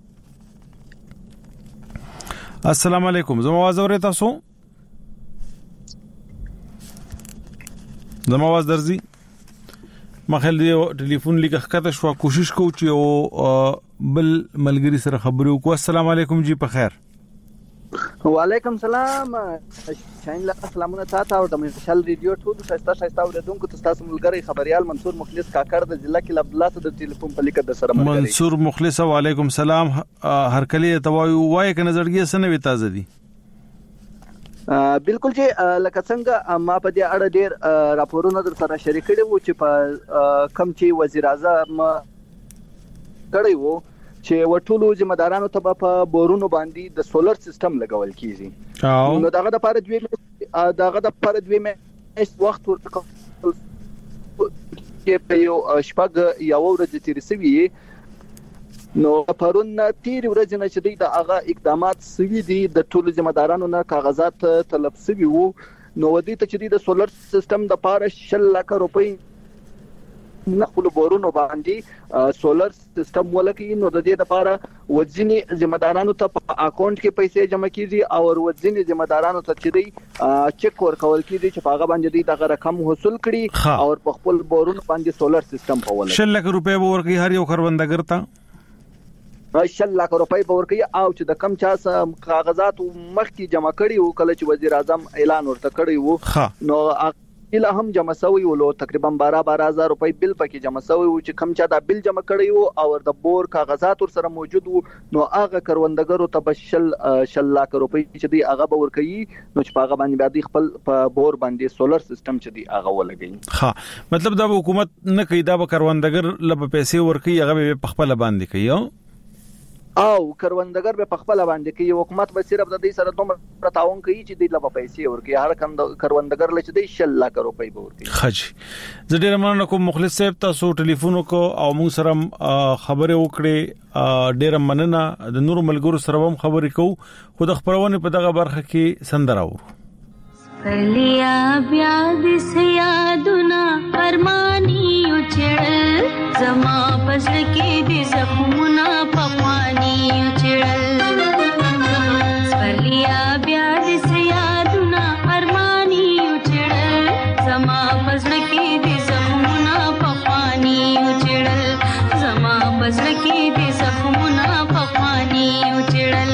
السلام علیکم. زما आवाज اورئ تاسو؟ زما आवाज درځي؟ مخال دی ټلیفون لیکه ښکته شو کوشش کوو چې او بل ملګری سره خبرو کو. السلام علیکم جی په خیر. وعلیکم سلام. شاین لا سلامونه تاسو او د مشال ریډیو ټول شایسته اوریدونکو تاسو ملګری خبريال منصور مخلص کاکړ د ضلع کې عبدالله د ټلیفون په لیکه د سره ملګری منصور مخلص. وعلیکم سلام. هر کله توایو وای کنه زړګي سنوي تازه دي. بالکل چې لکه څنګه ما په دې اړه ډېر راپورونه در سره شریک کړي وو چې په کم چې وزیر اعظم کړی وو چې وټولو ځمدارانو ته په بورونو باندې د سولر سیستم لګول کیږي. نو دغه د پاره دوی مې وخت ورکړ چې په یو شپږ یو ورځ تیر سوي. نو پرون تیر ورځ نه چې د هغه اقدامات سوي دي د ټولو ځمدارانو نه کاغذات طلب سوي وو. نو ودی ته چې د سولر سیستم د پاره 6 لک روپۍ نه خپل بورونو باندې سولر سیستم ولکې. نو د دې لپاره وځینی ځمدارانو ته په اکاونټ کې پیسې جمع کیږي او وځینی ځمدارانو ته چې چک ورکول کیږي چې په هغه باندې دغه رقم حاصل کړي او په خپل بورونو باندې سولر سیستم په ولکې 6 لک روپۍ ورکړي هر یو کاروباردګر ته 6 لک روپۍ به ورکړي. او چې د کم چا کاغذات مخکې جمع کړي وو کله چې وزیر اعظم اعلان ورته کړی وو نو اله هم جمع شوی ولو تقریبا 12,000 روپۍ بل پکې جمع شوی وو چې کم چا دا بل جمع کړی وو او د بور کاغذات ور سره موجود وو. نو هغه کروندګرو ته به 6 لک روپۍ چې دی هغه به ورکړي. نو چې هغه باندې بیا خپل په بور باندې سولر سیستم چې دی هغه ولګي. مطلب دا حکومت نه کوي دا به کروندګر لپاره پیسې ورکړي هغه به په خپل باندې کوي او کروندګر به په خپل باندې کوي. حکومت به صرف د دې سره دومره تعاون کوي چې د لپاره پیسې ورکړي. هر کروندګر لچ د 6 لک روپۍ به ورکړي. خج زه ډیر مننه کوم مخلص صاحب تاسو ټلیفون کو او موږ سره خبرې وکړې. ډیر مننه. د نور ملګرو سره هم خبرې کوو خو د خبرونه په دغه برخه کې سندره ورو. کلیا بیا د سیادنا ارمانی چړل زما پزړ کې د زخمونه پخوانی چړل کلیا بیا د سیادنا ارمانی چړل زما پزړ کې د زخمونه پخوانی چړل زما پزړ کې د زخمونه پخوانی چړل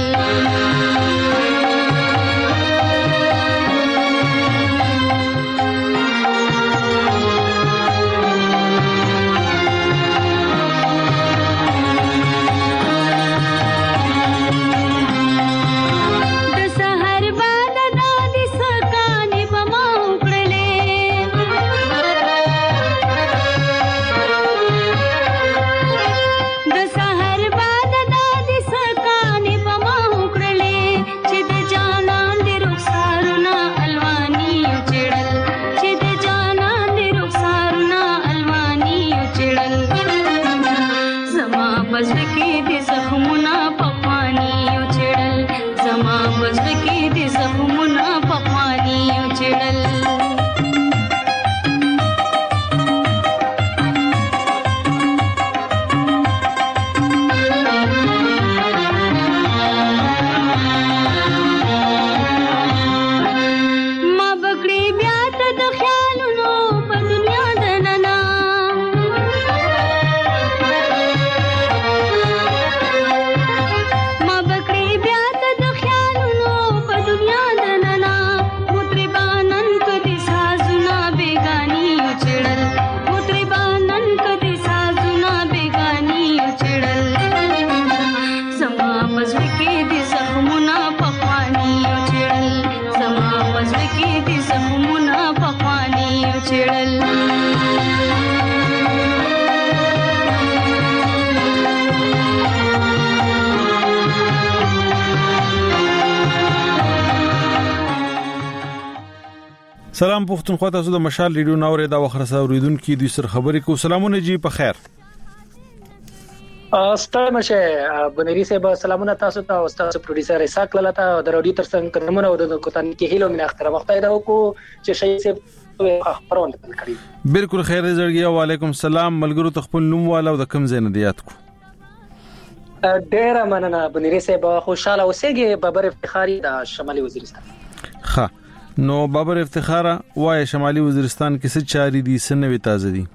سلام پښتونخوا تاسو د مشال ریډیو ناوړه دا وخت راوړونکو د سر خبرې کو سلامونه جی په خیر ستاسو مشه بنيري صاحب سلامونه تاسو ته او تاسو پروډوسر اسحاق لاله د رادیو ترڅنګ کومه د کوتان کې هیلو من اختر وخت دا کو چې شي صاحب خبرونه کړی بالکل خیر زړګي وعلیکم السلام ملګرو تخپل نوم والا د کم زین دیات کو ډیر مننه بنيري صاحب خوشاله اوسېږي بابر افتخاری د شمالي وزیرستان ها نو بابر افتخاره وای شمالي وزیرستان کې څه چاري دي سنوي تازه دي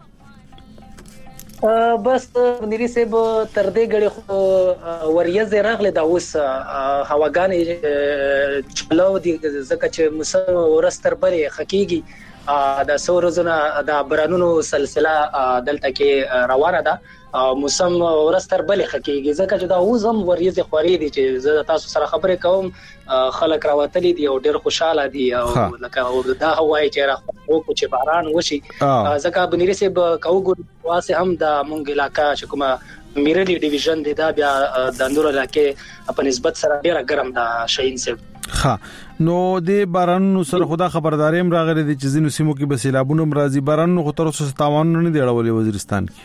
بس بنيري صاحب تر دې غړي خو وریځ راغله دا اوس هواګانې چلو دي ځکه چې موسم ورستر بلې حقيقي د سورزونه د برانونو سلسله دلته کې روانه ده موسم ورستر بلې حقيقي ځکه چې دا اوسم وریځ خوري دي چې زه تاسو سره خبرې کوم خلک راوتلي دي او ډېر خوشاله دي او لکه دا هواي چې راخو چې باران وشي ځکه بنيري صاحب کوګو واسه هم د مونږ علاقہ چې کومه میرلی ډیویژن دی دا بیا د اندور علاقې په نسبت سره ډېر ګرم ده شاهین صاحب ها نو د بارانونو سره خدا خبرداري هم راغلي دي چې زینو سیمو کې بسیلابونو مرضی بارانونو خو تر اوسه تاوان نه دی اړولې وزیرستان کې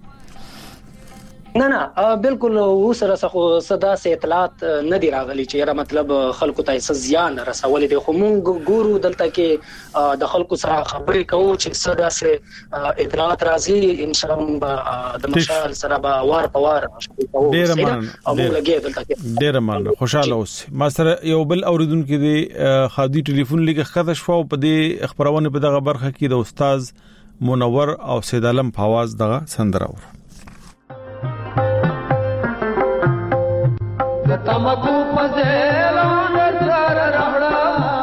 نه بالکل وسره صدا سه اطلاعات نه دی راغلي چې را مطلب خلکو ته څه زیان رسول دي خو مونږ ګورو دلته کې د خلکو سره خبرې کوو چې صدا سه اطلاعات راځي ان شاء الله د مشال سره به وار په وار ډیر مننه خوشاله اوس ما سره یو بل اوریدونکو دی خادي ټلیفون لګه خاطر شو په دې خبرونه په دغه برخه کې د استاد منور او سید عالم په आवाज دغه سندره تمکو پزیلو نظر راوڑا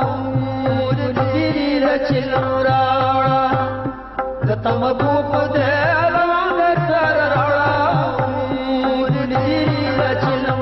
مجدی لچلو راوڑا تمکو پزیلو نظر راوڑا مجدی لچلو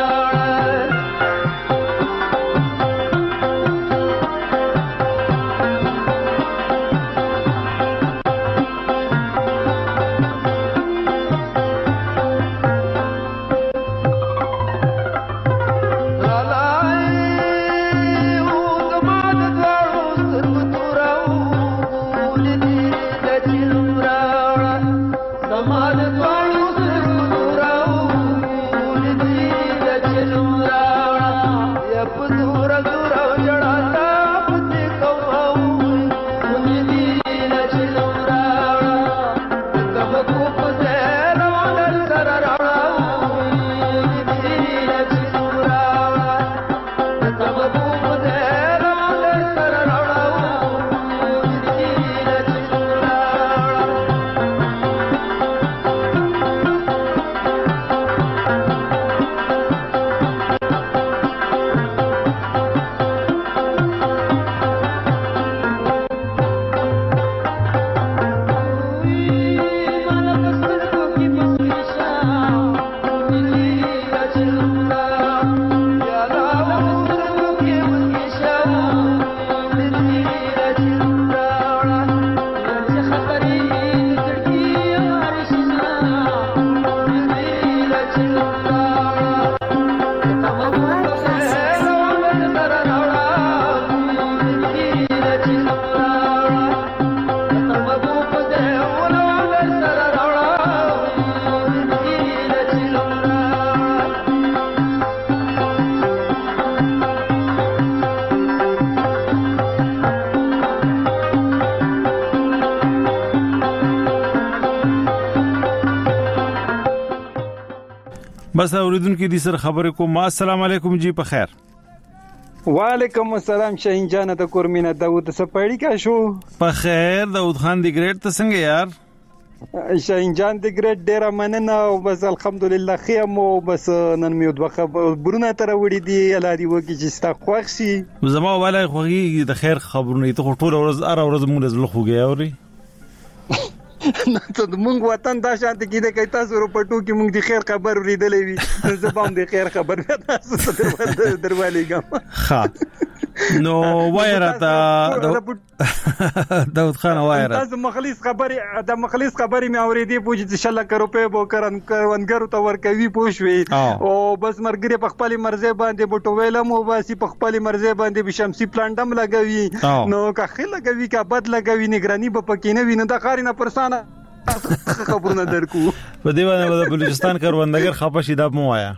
بس اوریدونکو دي سره خبرې کوم السلام علیکم جی په خیر وعلیکم السلام شاهین جان د کورمینا داوود سپړی کا شو په خیر داوود خان دی ګریټ ته څنګه یار شاهین جان دی ګریټ ډیر مننه او بس الحمدلله خیم او بس نن میو د خبرونه تر وړي دی الهي وکی چې ستا خوښ شي زما والای خوږي د خیر خبرونه ته ټول ورځ ار ورځ مونږ زله خوږی اوري نه ته مونږ وطن دا شانت کې د کای تاسو پټو کې مونږ د خیر خبر ورېدلې وي زه به هم د خیر خبر تاسو ته دروالې ګم ها نو وایراته داود خان وایره تاسو مخلص خبرې مې اورېدې پوجي چې 1 لک روپے به کروندګرو ته ورکوي پوښوي او بس مرګري په خپل مرزه باندې بټو ویلم او باسي په خپل مرزه باندې به شمسي پلانټم لګوي نو که خل لګوي کا بد لګوي نگراني به پکې نه ویني د خارینه پرسانه خبرونه درکو په دی باندې د بلوچستان کروندګر خپه شي دا مو وایا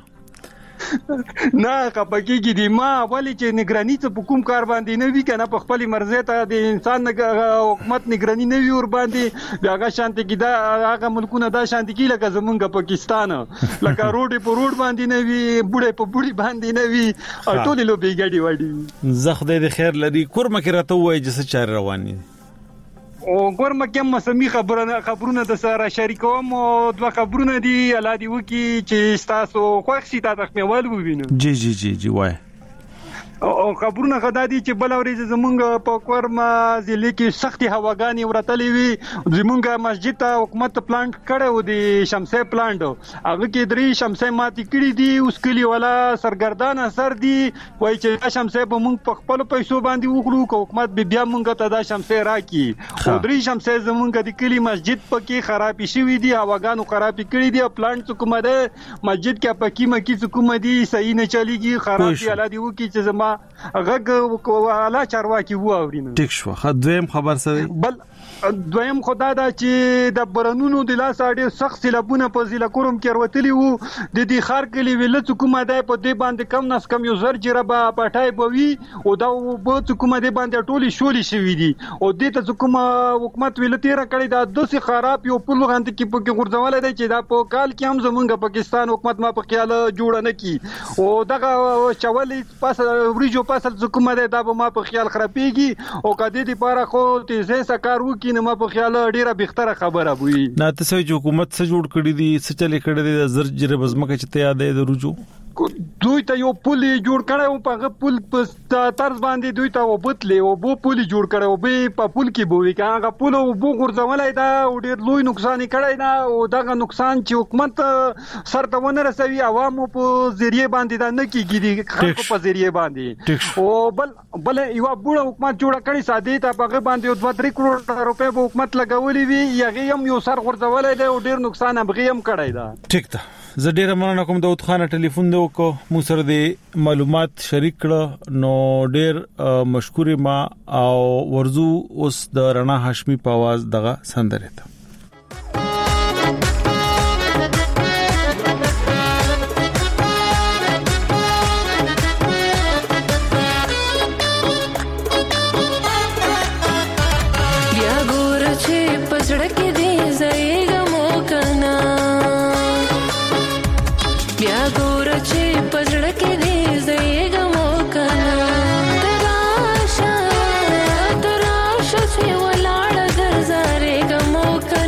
نه خپکیږي دی ما ولی چې نگرانی ته په کوم کار باندې نه وی کنه په خپل مرزه ته د انسان حکومت نگرانی نه وی ور باندې هغه شانتي کی دا هغه ملکونه دا شانتي کی لکه زمونږ پاکستان لکه روډي په روډ باندې نه وی بوډه په بوډي باندې نه وی ټولې لو بیګړي وړي زه خدای دې خیر لري کورمه کې راته وای چې څه چار رواني او ګورم کوم مسمی خبرونه د سره شریکوم او دوه خبرونه دي الادي وکي چې تاسو خوښ شي تاسو مېوال ووینم جی وای او خبرونه غدا دي چې بل اوري زمونږ په کورما ضلع کې سختي هواګانی ورتلې وي زمونږ مسجد ته حکومت پلانټ کړو دی شمسه پلانټ هغه کې درې شمسه ماتي کړې دي اوس کلی ولا سرګردان اثر دي وای چې شمسه به مونږ په خپل پیسو باندې وکړو کو حکومت به بیا مونږ ته دا شمسه راکړي او درې شمسه زمونږ د کلی مسجد پکې خراب شي دي هواګانو خراب کړې دي پلانټ کومه ده مسجد کې پکې مکی کومه دي صحیح نه چلیږي خراب دي الادي وکي چې زما غږ والا چارواکي وو اورینه ټیک شو دویم خبر سره بل دویم خدا دا چې د برنونو د لاس اړ سخت سیلابونه په ضلع کوم کې وروتلی وو د دې خار کلی ویل حکومت په دې باندې کم نس کم یو زر جربه پټای بوي او دا په حکومت باندې ټولي شولې شوې دي او دې ته حکومت ویل تیر کړی دا دوسي خراب یو پل غند کې په ګرځول دی چې دا په کال کې هم زمونږ پاکستان حکومت ما په خیال جوړ نه کی او دغه چولې پاس وریجو پاسل حکومت دا به ما په خیال خرابېږي او کدی دې لپاره خو تیزه سکار وکي نه ما په خیال ډیره بهتره خبره وي نه تاسو چې حکومت څه جوړ کړی دي څه چلې کړی دي زر جره بزمکه چې ته یادې درجو دوی ته یو پل جوړ کړو په پل په طرز باندې دوی ته وبتلې او بو پل جوړ کړو به په پل کې بوې هغه پل او بو غورځولای دا ډیر لوی نقصان کړی نه او دغه نقصان چې حکومت سر ته ونه رسوي عوامو په ذریعہ باندې دا نه کیږي خلکو په ذریعہ باندې او بل یو بوړه حکومت جوړ کړی ساده ته په باندې 2-3 کروڑ روپے به حکومت لګولې وي یغه هم یو سر غورځولای دی او ډیر نقصان هم غیم کړی دا ټیک ده زه ډیره مننه کوم داود خان ټلیفون دی وکړو مو سره د معلومات شریک کړه نو ډیر مشکور ما او ورزو اوس د رڼا هاشمي په आवाज دغه سندره ته تراشا سے ولاړ درځاره ګمو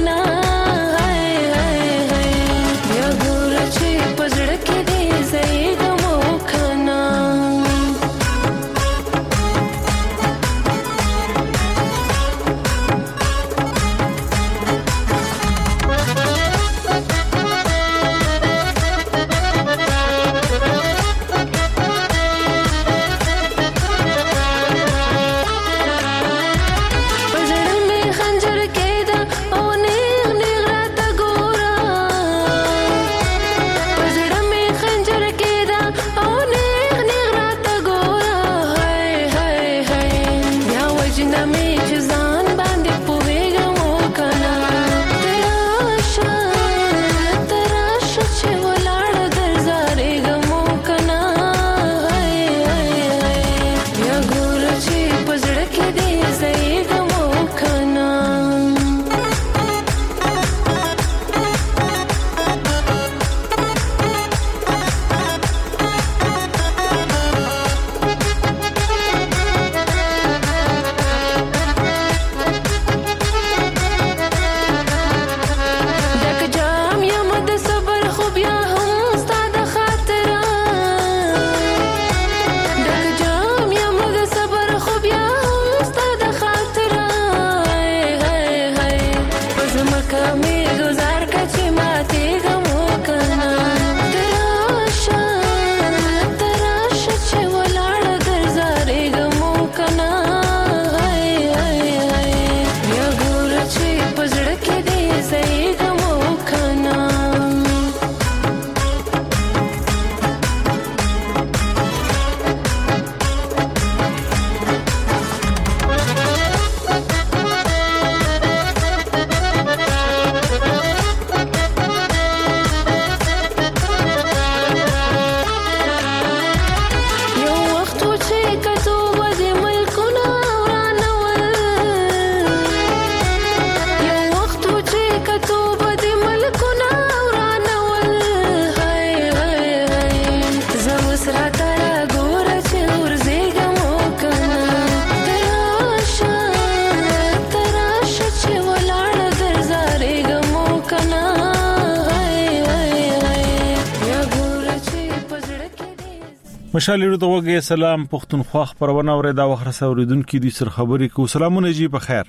مشالې ته وګه سلام پښتونخوا خبرونه اوري دا وخت اوریدونکو دي سر خبري کو سلامونه جی په خیر.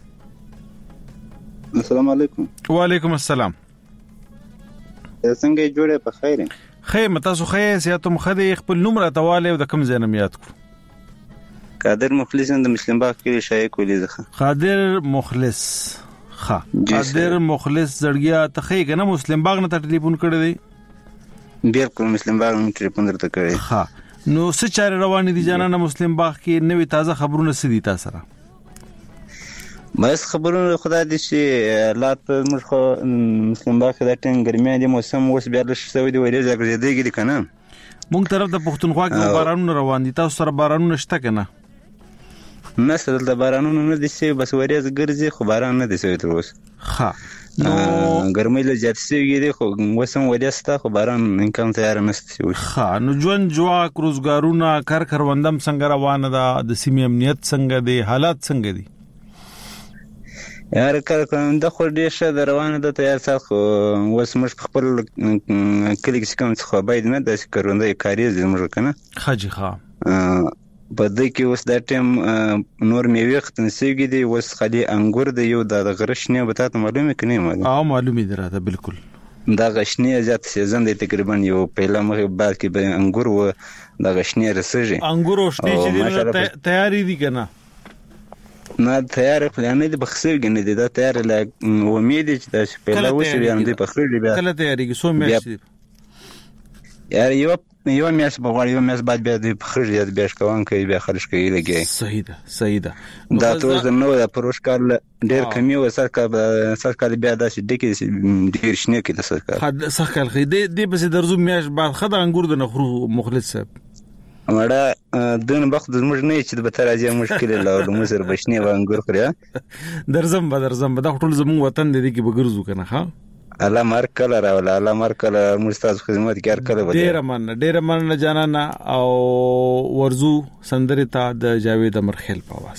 السلام علیکم. وعلیکم السلام. څنګه جوړه په خیر؟ خیر تاسو خیر سیاته مخدي خپل نوم راتواله د کم ځای یاد کو. قادر مخلص د مسلم باغ کې شای کولی ځخه. قادر مخلص ها قادر مخلص زړګیا ته خې کنه مسلم باغ نه ټلیفون کړی دی. بالکل مسلم باغ نن ټلیفون درته کړی. ها نو څه چاره روان دي جانانه مسلم باغ کې نوې تازه خبرونه سدي تاسو سره؟ بس خبرونه خدای دې چې لات موږ خو مسلم باغ کې د ټینګ ګرمي دي موسم اوس بیا له شوی دی ویلې زګرځېدي کې کنه مونږ طرف د پښتونخوا کې بارانونه روان دي تاسو سره بارانونه شته کنه؟ مثلا د بارانونو نه دي چې بس وریاز ګرځي خو باران نه دي شوی تر اوسه. ها نو ګرمۍ له زیات شوی دی خو وسم وریاسته خو باران امکان تیار نشته شوی. ها نو ژوند جواک روزګارونه کار کروندم څنګه روانه ده د سیمې امنیت څنګه دی حالات څنګه دي؟ یار کار کوم د خو ډیر ښه روانه ده تیار سات خو وس مش خپل کلی کې کوم څه باید نه د کروندې کاری زموږ کنه خاجي ها په دې کې اوس د ټیم نور میوه ختم سیږي دی اوس خالي انګور دی یو د غرشنه به تاسو معلومه کني معلومه دی راته بالکل دا غشنه زیات سیزن دی تقریبا یو پهلا مخ بعد کې به انګور و د غشنه رسېږي انګور او شنه چې تیاری دي کنه نه تیار پلان دی بخښل غنه دی دا تیار لا امید چې دا پهلا وسی بیان دی بخښل بیا کله تیاری کې سو میاشتې یار یو میاش بغوړ یو میاش بعد بیا د بخښل بیا شکوان کوي بیا خرج کوي لګي صحیح ده دا ټول نو د پروشکار ډیر کمی و سرکار بیا د شډکی ډیر شنه کې د سرکار خې دې بس درزو میاش بعد خدای انګور د نخرو مخلص صاحب امړه دون وخت د موږ نه چې د بتر راځي مشکل له موږ سره بشنی و انګور خوریا درزم دا ټول زموږ وطن دی کې بګرزو کنه ها الله مرکل راول الله مرکل مستاز خدمت کار کړو ډیر من جانانا او ورزو سندریتا د جاوید امرخیل پاواز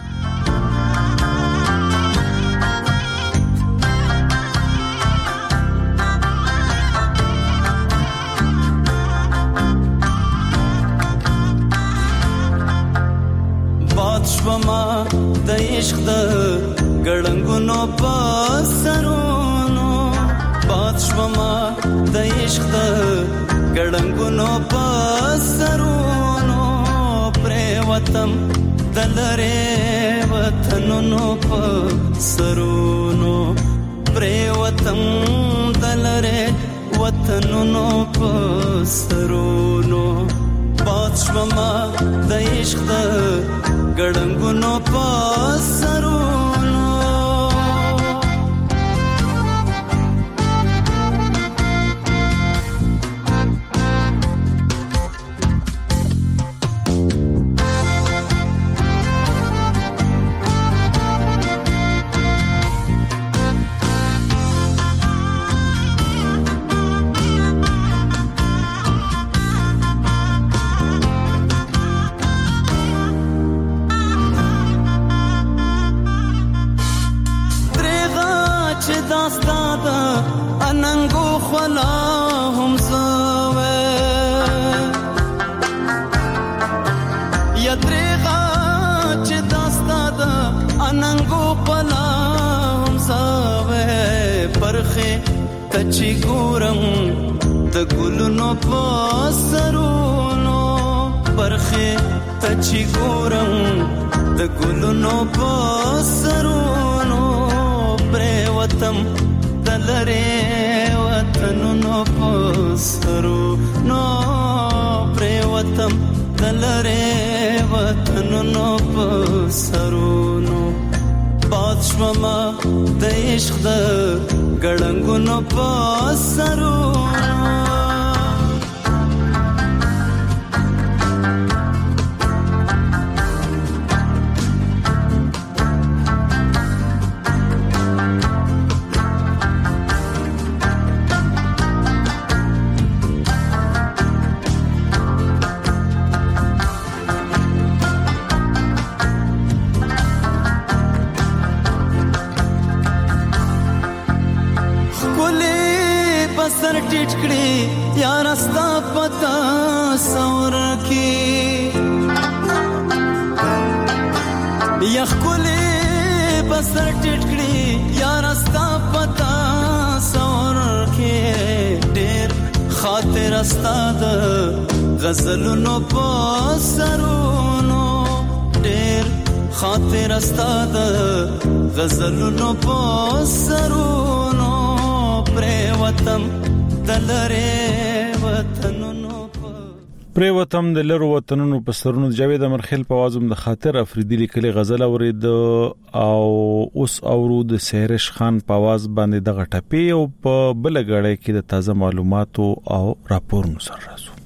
باد شوما د عشق د ګړنګونو پسرو باد شوما د عشق د ګړنګونو پسرونو پرې وطن دلره وطنونو پسرونو پرې وطن دلره وطنونو پسرونو باد شوما د عشق د ګړنګونو پسرونو کچی ګورم د ګلونو پسرونو پرخه کچی ګورم د ګلونو پسرونو پرې وطن دلره وطنونو پسرونو پرې وطن دلره وطنونو پسرونو باد شوما د عشق د ګړنګونو پسرونو سر ټیټ کړي یار استا پتا سور کې یخ کولې بسر ټیټ کړي یار استا پتا سور کې ډېر خاطر استا د غزلونو په سرونو ډېر خاطر استا د غزلونو په سرونو پریوتم دلره وطنونو پریوتم د لرو وطنونو په سرونو جاوید امرخیل په आवाज د خاطر افریدی لیکلي غزل اورید او اوس اورود سهرش خان په आवाज باندې د غټپی او په بلګړې کې د تازه معلوماتو او راپورونو سره راځو.